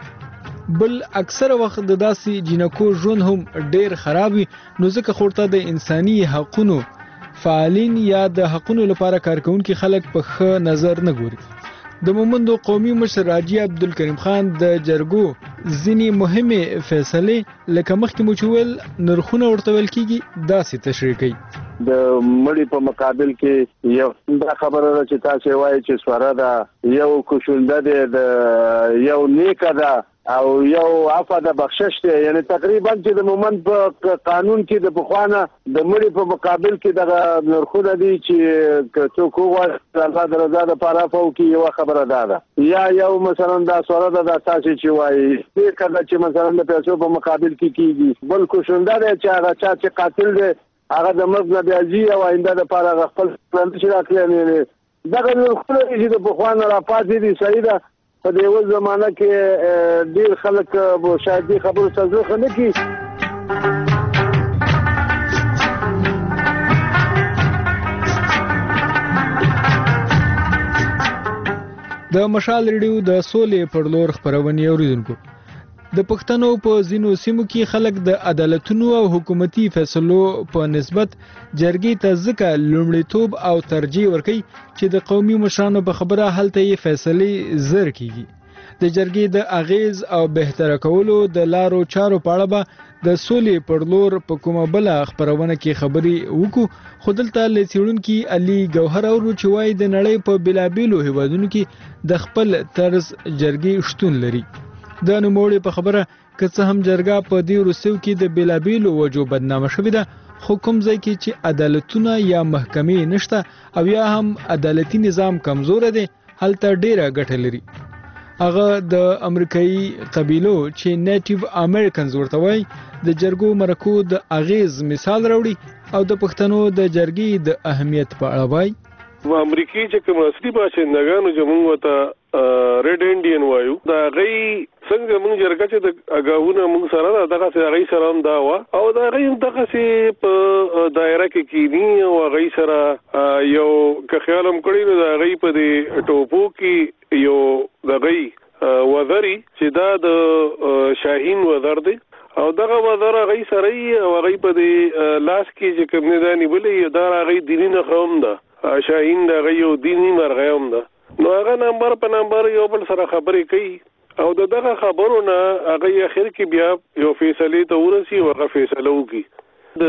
بل اکثره وخت د داسې جنکو ژوند هم ډېر خراب وي نو ځکه خورته د انساني حقوقو فعالین یا د حقونو لپاره کارکونکي خلک په ښه نظر نه ګوري د مومندو قومي مشر حاجی عبدالکریم خان د جرګو ځینې مهمې فیصلې لکه مخکې مو چې ویل نرخونه ورته ویل کیږي داسې تشریح کوي د مړي په مقابل کې یو دا خبره ده چې تاسو وایي چې سواره ده یو کوشنده ده د یو نیکه ده او یو عفو د بخشش دی یعنی تقریبا چې د مومند په قانون کې د بخوانه د مړي په مقابل کې د نرخونه دي چې څوک وغواړي الله د رضا لپاره عفو کوي یو خبره ده یا یو مثلا دا سوره ده د تاسو چې وایي دې کله چې مثلا د پیسو په مقابل کې کیږي بل کوشنده دی چې هغه چا چې قاتل دی هغه د مرګ نه بیاځي او آینده لپاره خپل پلان شي راکړي دغه نرخونه چې د بخوانه را پاتې دي صحیح ده په دې زمانہ کې ډیر خلک شاید دې خبرو ته ځوخه نه کی د مشال ریډیو د سولې پر لور خبرونه اوریدونکو د پښتنو په ځینو سیمو کې خلک د عدالتونو او حکومتي فیصلو په نسبت جرګې ته ځکه لومړیتوب او ترجیح ورکوي چې د قومي مشرانو په خبره هلته یې فیصلې زر کیږي د جرګې د اغیز او بهتر کولو د لارو چارو په اړه به د سولې پر لور په کومه بل خبرونه کې خبري وکړو خو دلته لڅیړونکو علي ګوهر اورو چې وایي د نړۍ په بلابلو هیوادونو کې د خپل طرز جرګې شتون لري د نوموړي په خبره که څه هم جرګه په دې روسو کې د بلابلو وجو بدنامه شوې ده خو کوم ځای کې چې عدالتونه یا محکمې نشته او یا هم عدالتي نظام کمزور دی هلته ډیره ګټه لري هغه د امریکایي قبیلو چې نیټیو امریکنز ورته وایي د جرګو مرکو د اغیز مثال راوړي او د پښتنو د جرګې د اهمیت په اړه وایي و امریکای چې کوم اصلي باشندگانو چې موږ ته ریډ انډین وایو دا غي څنګه موږ جرګه چې د اگاونه موږ سره دغه سره غي سره هم دا وا او دا غي دغه سي په دایره کې کینی او غي سره یو که خیالم کړی نو دا غي په دې ټوپو کې یو دغه وذري چې دا د شاهین وذر دی او دغه وذر غي سره او غي په دې لاس کې چې کوم نه دانی بلې دا غي دیني نه قوم ده شاهین دا غي دیني مرغوم ده نو هغه نمبر په نمبر یو بل سره خبرې کوي او دغه خبرونه هغه اخر کې بیا یو فیصله ته ورسي او هغه فیصله وکي د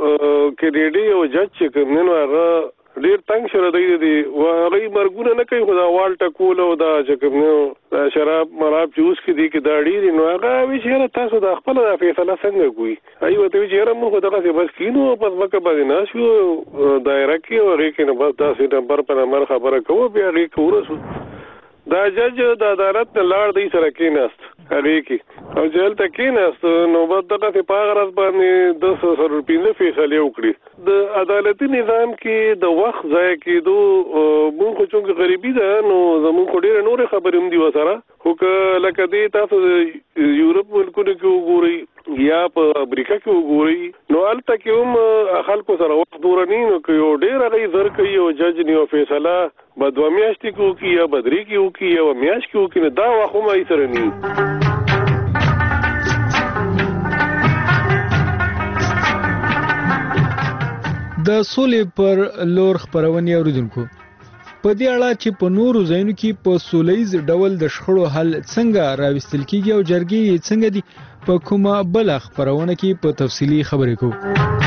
کېډي او جج چې کوم نه هغه ډیر تنگ شره دی او هغه مرګونه نه کوي خدا والټ کول او دا چې کوم نه شراب مراب جوس کې دی کې دا ډیر نو هغه وی چې تاسو د خپل فیصله څنګه کوي ایو ته چې موږ دغه څه بس کینو پس مکه باندې ناشو دایره کې او هغه کې نه بس تاسو نمبر په نمبر خبره کوو بیا هغه کورسو دا جج د عدالت نه لاړ دی سره کېناست هغه کې او جیل ته کېناست نو بعد دغه په غرض باندې 200 روپیه فیصله وکړي د عدالتي نظام کې د وخت ضایع کېدو موږ خو څنګه غریبي ده نو زموږ خو ډېر نور خبرې هم دي وسره خو لکه دې تاسو یورپ ملکونو کې وګورئ یا په امریکا کې وګورئ نو هلته کې هم خلکو سره وخت دورنی نو کې یو ډېر هغه زر کوي او جج نیو فیصله به 2 میاشتې کې وکړي یا به 3 کې وکړي یا میاشت کې وکړي دا وخت هم یې سره نه د سولې پر لور خبرونه اوریدونکو په دې اړه چې په نورو ځایونو کې په سولېز ډول د شخړو حل څنګه راوستل کیږي او جرګې څنګه دي په کومه بل خبرونه کې په تفصیلی خبرې کوو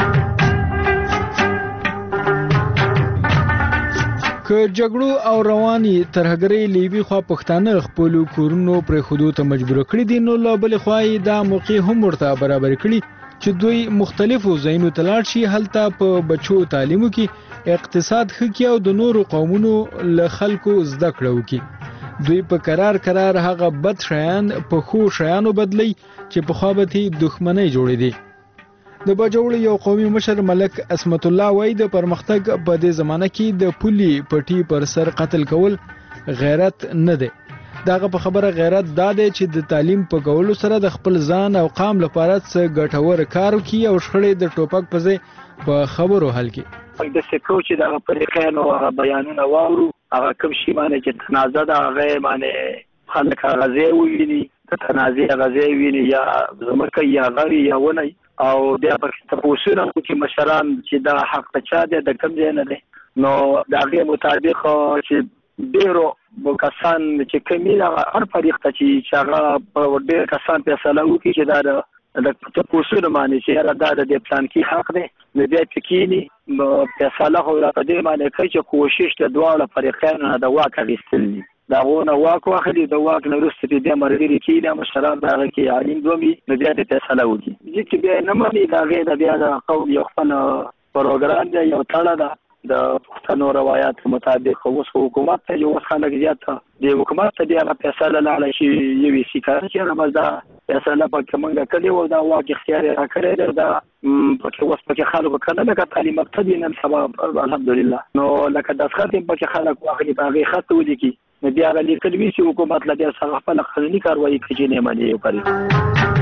که جګړو او رواني ترهګرۍ لیوي خوا پښتانه خپل کورونو پر خودو ته مجبور کړی دي نو لا بل خوای دا موقع هم ورته برابر کړی چې دوی مختلفو ځایونو ته لاړ شي هلته په بچو تعلیمو کې اقتصاد خکې او د نورو قومونو له خلکو زده کړه وکړي دوی په قرار هغه بد شیان په خو شیانو بدلی چې په خوابتي دښمنۍ جوړې دي د بجوړ یو قومي مشر ملک اسمت الله وای د پرمختګ په دې زمانه کې د پولي پټي پر سر قتل کول غیرت نه دی داغه په خبره غیرت دا دی چې د تعلیم په کولو سره د خپل ځان او قام لپاره څه ګټور کار وکړي او شخړې د ټوپک په ځای په خبرو حل کړي د سکو چې د پریخانو بیانونه واورو هغه کوم شی باندې چې تنازع ده هغه باندې خلک غزي ویني د تنازع غزي ویني یا زمکه یا غری یا ونی او د تاسو چې مشران چې دا حق ته چا دی د کم ځای نه دی نو دا غي مطابق چې ډیرو کسان چې کمیلا هر فریق ته چې هغه په ډیر کسان په سلام وکړي چې دا د تاسو نه معنی چې دا د پلان کې حق دی نو بیا پکینی په سلام او په دې معنی چې کوشش ته دواړه فریقانو د واقع غوښتل دي دا ونه واقع اخلي د واقع نه رسته دې مرګري کې د مشران دا کې عالم دومي نو بیا د فیصله وکړي چې بیا نه معنی دا غیر بیا د قوم یو خپل پروګرام دی یو تاړه ده د پښتنو روایت مطابق اوس حکومت ته یو خلک زیات دی حکومت ته بیا فیصله لاله شي یوي سیکار چې نه دا فیصله په کومه کلی و دا واقع اختیار را کړی دا په اوس په خلکو کنه لکه تعلیم ابتدی نن سبب الحمدلله نو لکه د خاطر په خلک واخلي باغی خط ودی کی نو بیا غلی کلمې چې حکومت لا بیا څنګه خپل قانوني کاروایی کوي نه مانی کوي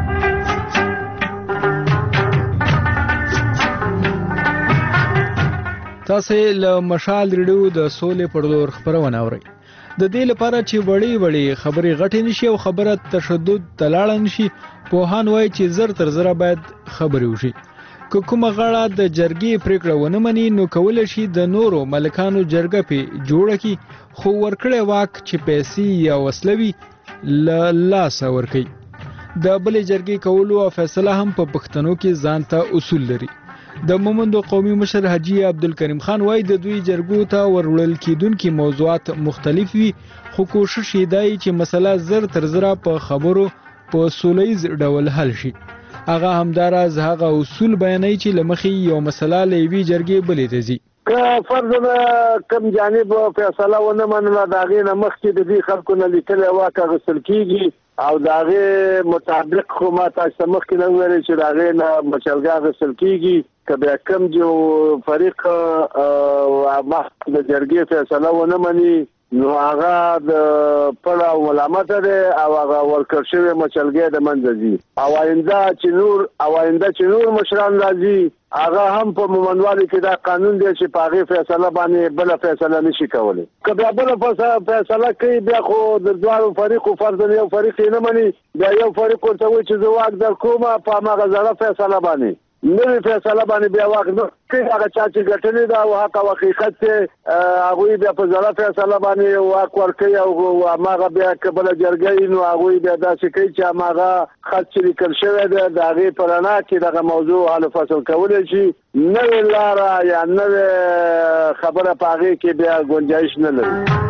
تاسو له مشال ریډیو د سولې پر لور خبرونه اورئ د دې لپاره چې وړي خبرې غټې نشي او خبره تشدد تلاړ نشي پوهان وایي چې زر تر زر باید خبرې وشي که کومه غاړه د جرګې پریکړه ونه مني نو کول شي د نورو ملکانو جرګه په جوړه کی خو ورکړې واک چې پیسې یا وسلوي لاس ورکي د بلې جرګې کولو او فیصله هم په پښتنو کې ځان ته اصول لري. د مومندو قومي مشر حاجی عبدالکریم خان وایي د دوی جرګو ته وروړل کېدونکي موضوعات مختلف وي، خو کوشش یې دی چې مسله زر تر زره په خبرو په سولیز ډول حل شي. هغه همداراز هغه اصول بیانوي چې له مخې یو مسله له یوې جرګې بلې ته ځي. که فرض کم جانب فیصله ونه منله د هغې نه مخکې د دې خلکو نه لیکلی واک اخیستل کېږي او د هغې مطابق خو ما تاسو ته مخکې نه وویلې چې د هغې نه مچلګه اخیستل کېږي. که بیا کم جو فریق مخکې د جرګې فیصله ونه مني نو هغه د پړه او ملامته دی او هغه ورکړ شوی مچلګی د منځه ځي. او آینده چې نور مشران راځي هغه هم په مومندوالي کې دا قانون دی چې په هغې فیصله باندې بله فیصله نشي کولی. که بیا بله فیصله کوي بیا خو د دواړو فریقو فرضاً یو فریق یې نه مني، بیا یو فریق ورته وایي چې زه واک در کومه په هماغه زړه فیصله باندې نوې فیصله باندې بیا واک نه کوي. هغه چا چې ګټلې ده او حق او حقیقت دی هغوی بیا په زړه فیصله باندې واک ورکوي او هماغه بیا که بله جرګه نو هغوی بیا داسې کوي چې هماغه خط چې لیکل شوی دی د هغې په رڼا کې دغه موضوع حل فصل کولی شي. نوې لاره یا نوې خبره په هغې کې بیا ګنجایش نه لري.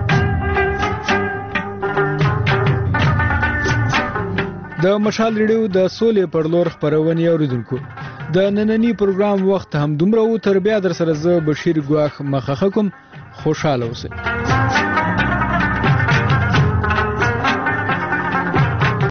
د مشال ریډیو د سولې پر لور خپرونې اوریدونکو، د نننی پروګرام وخت هم دومره و. تر بیا در سره زه بشیر ګواخ مخه کوم. خوشاله اوسئ.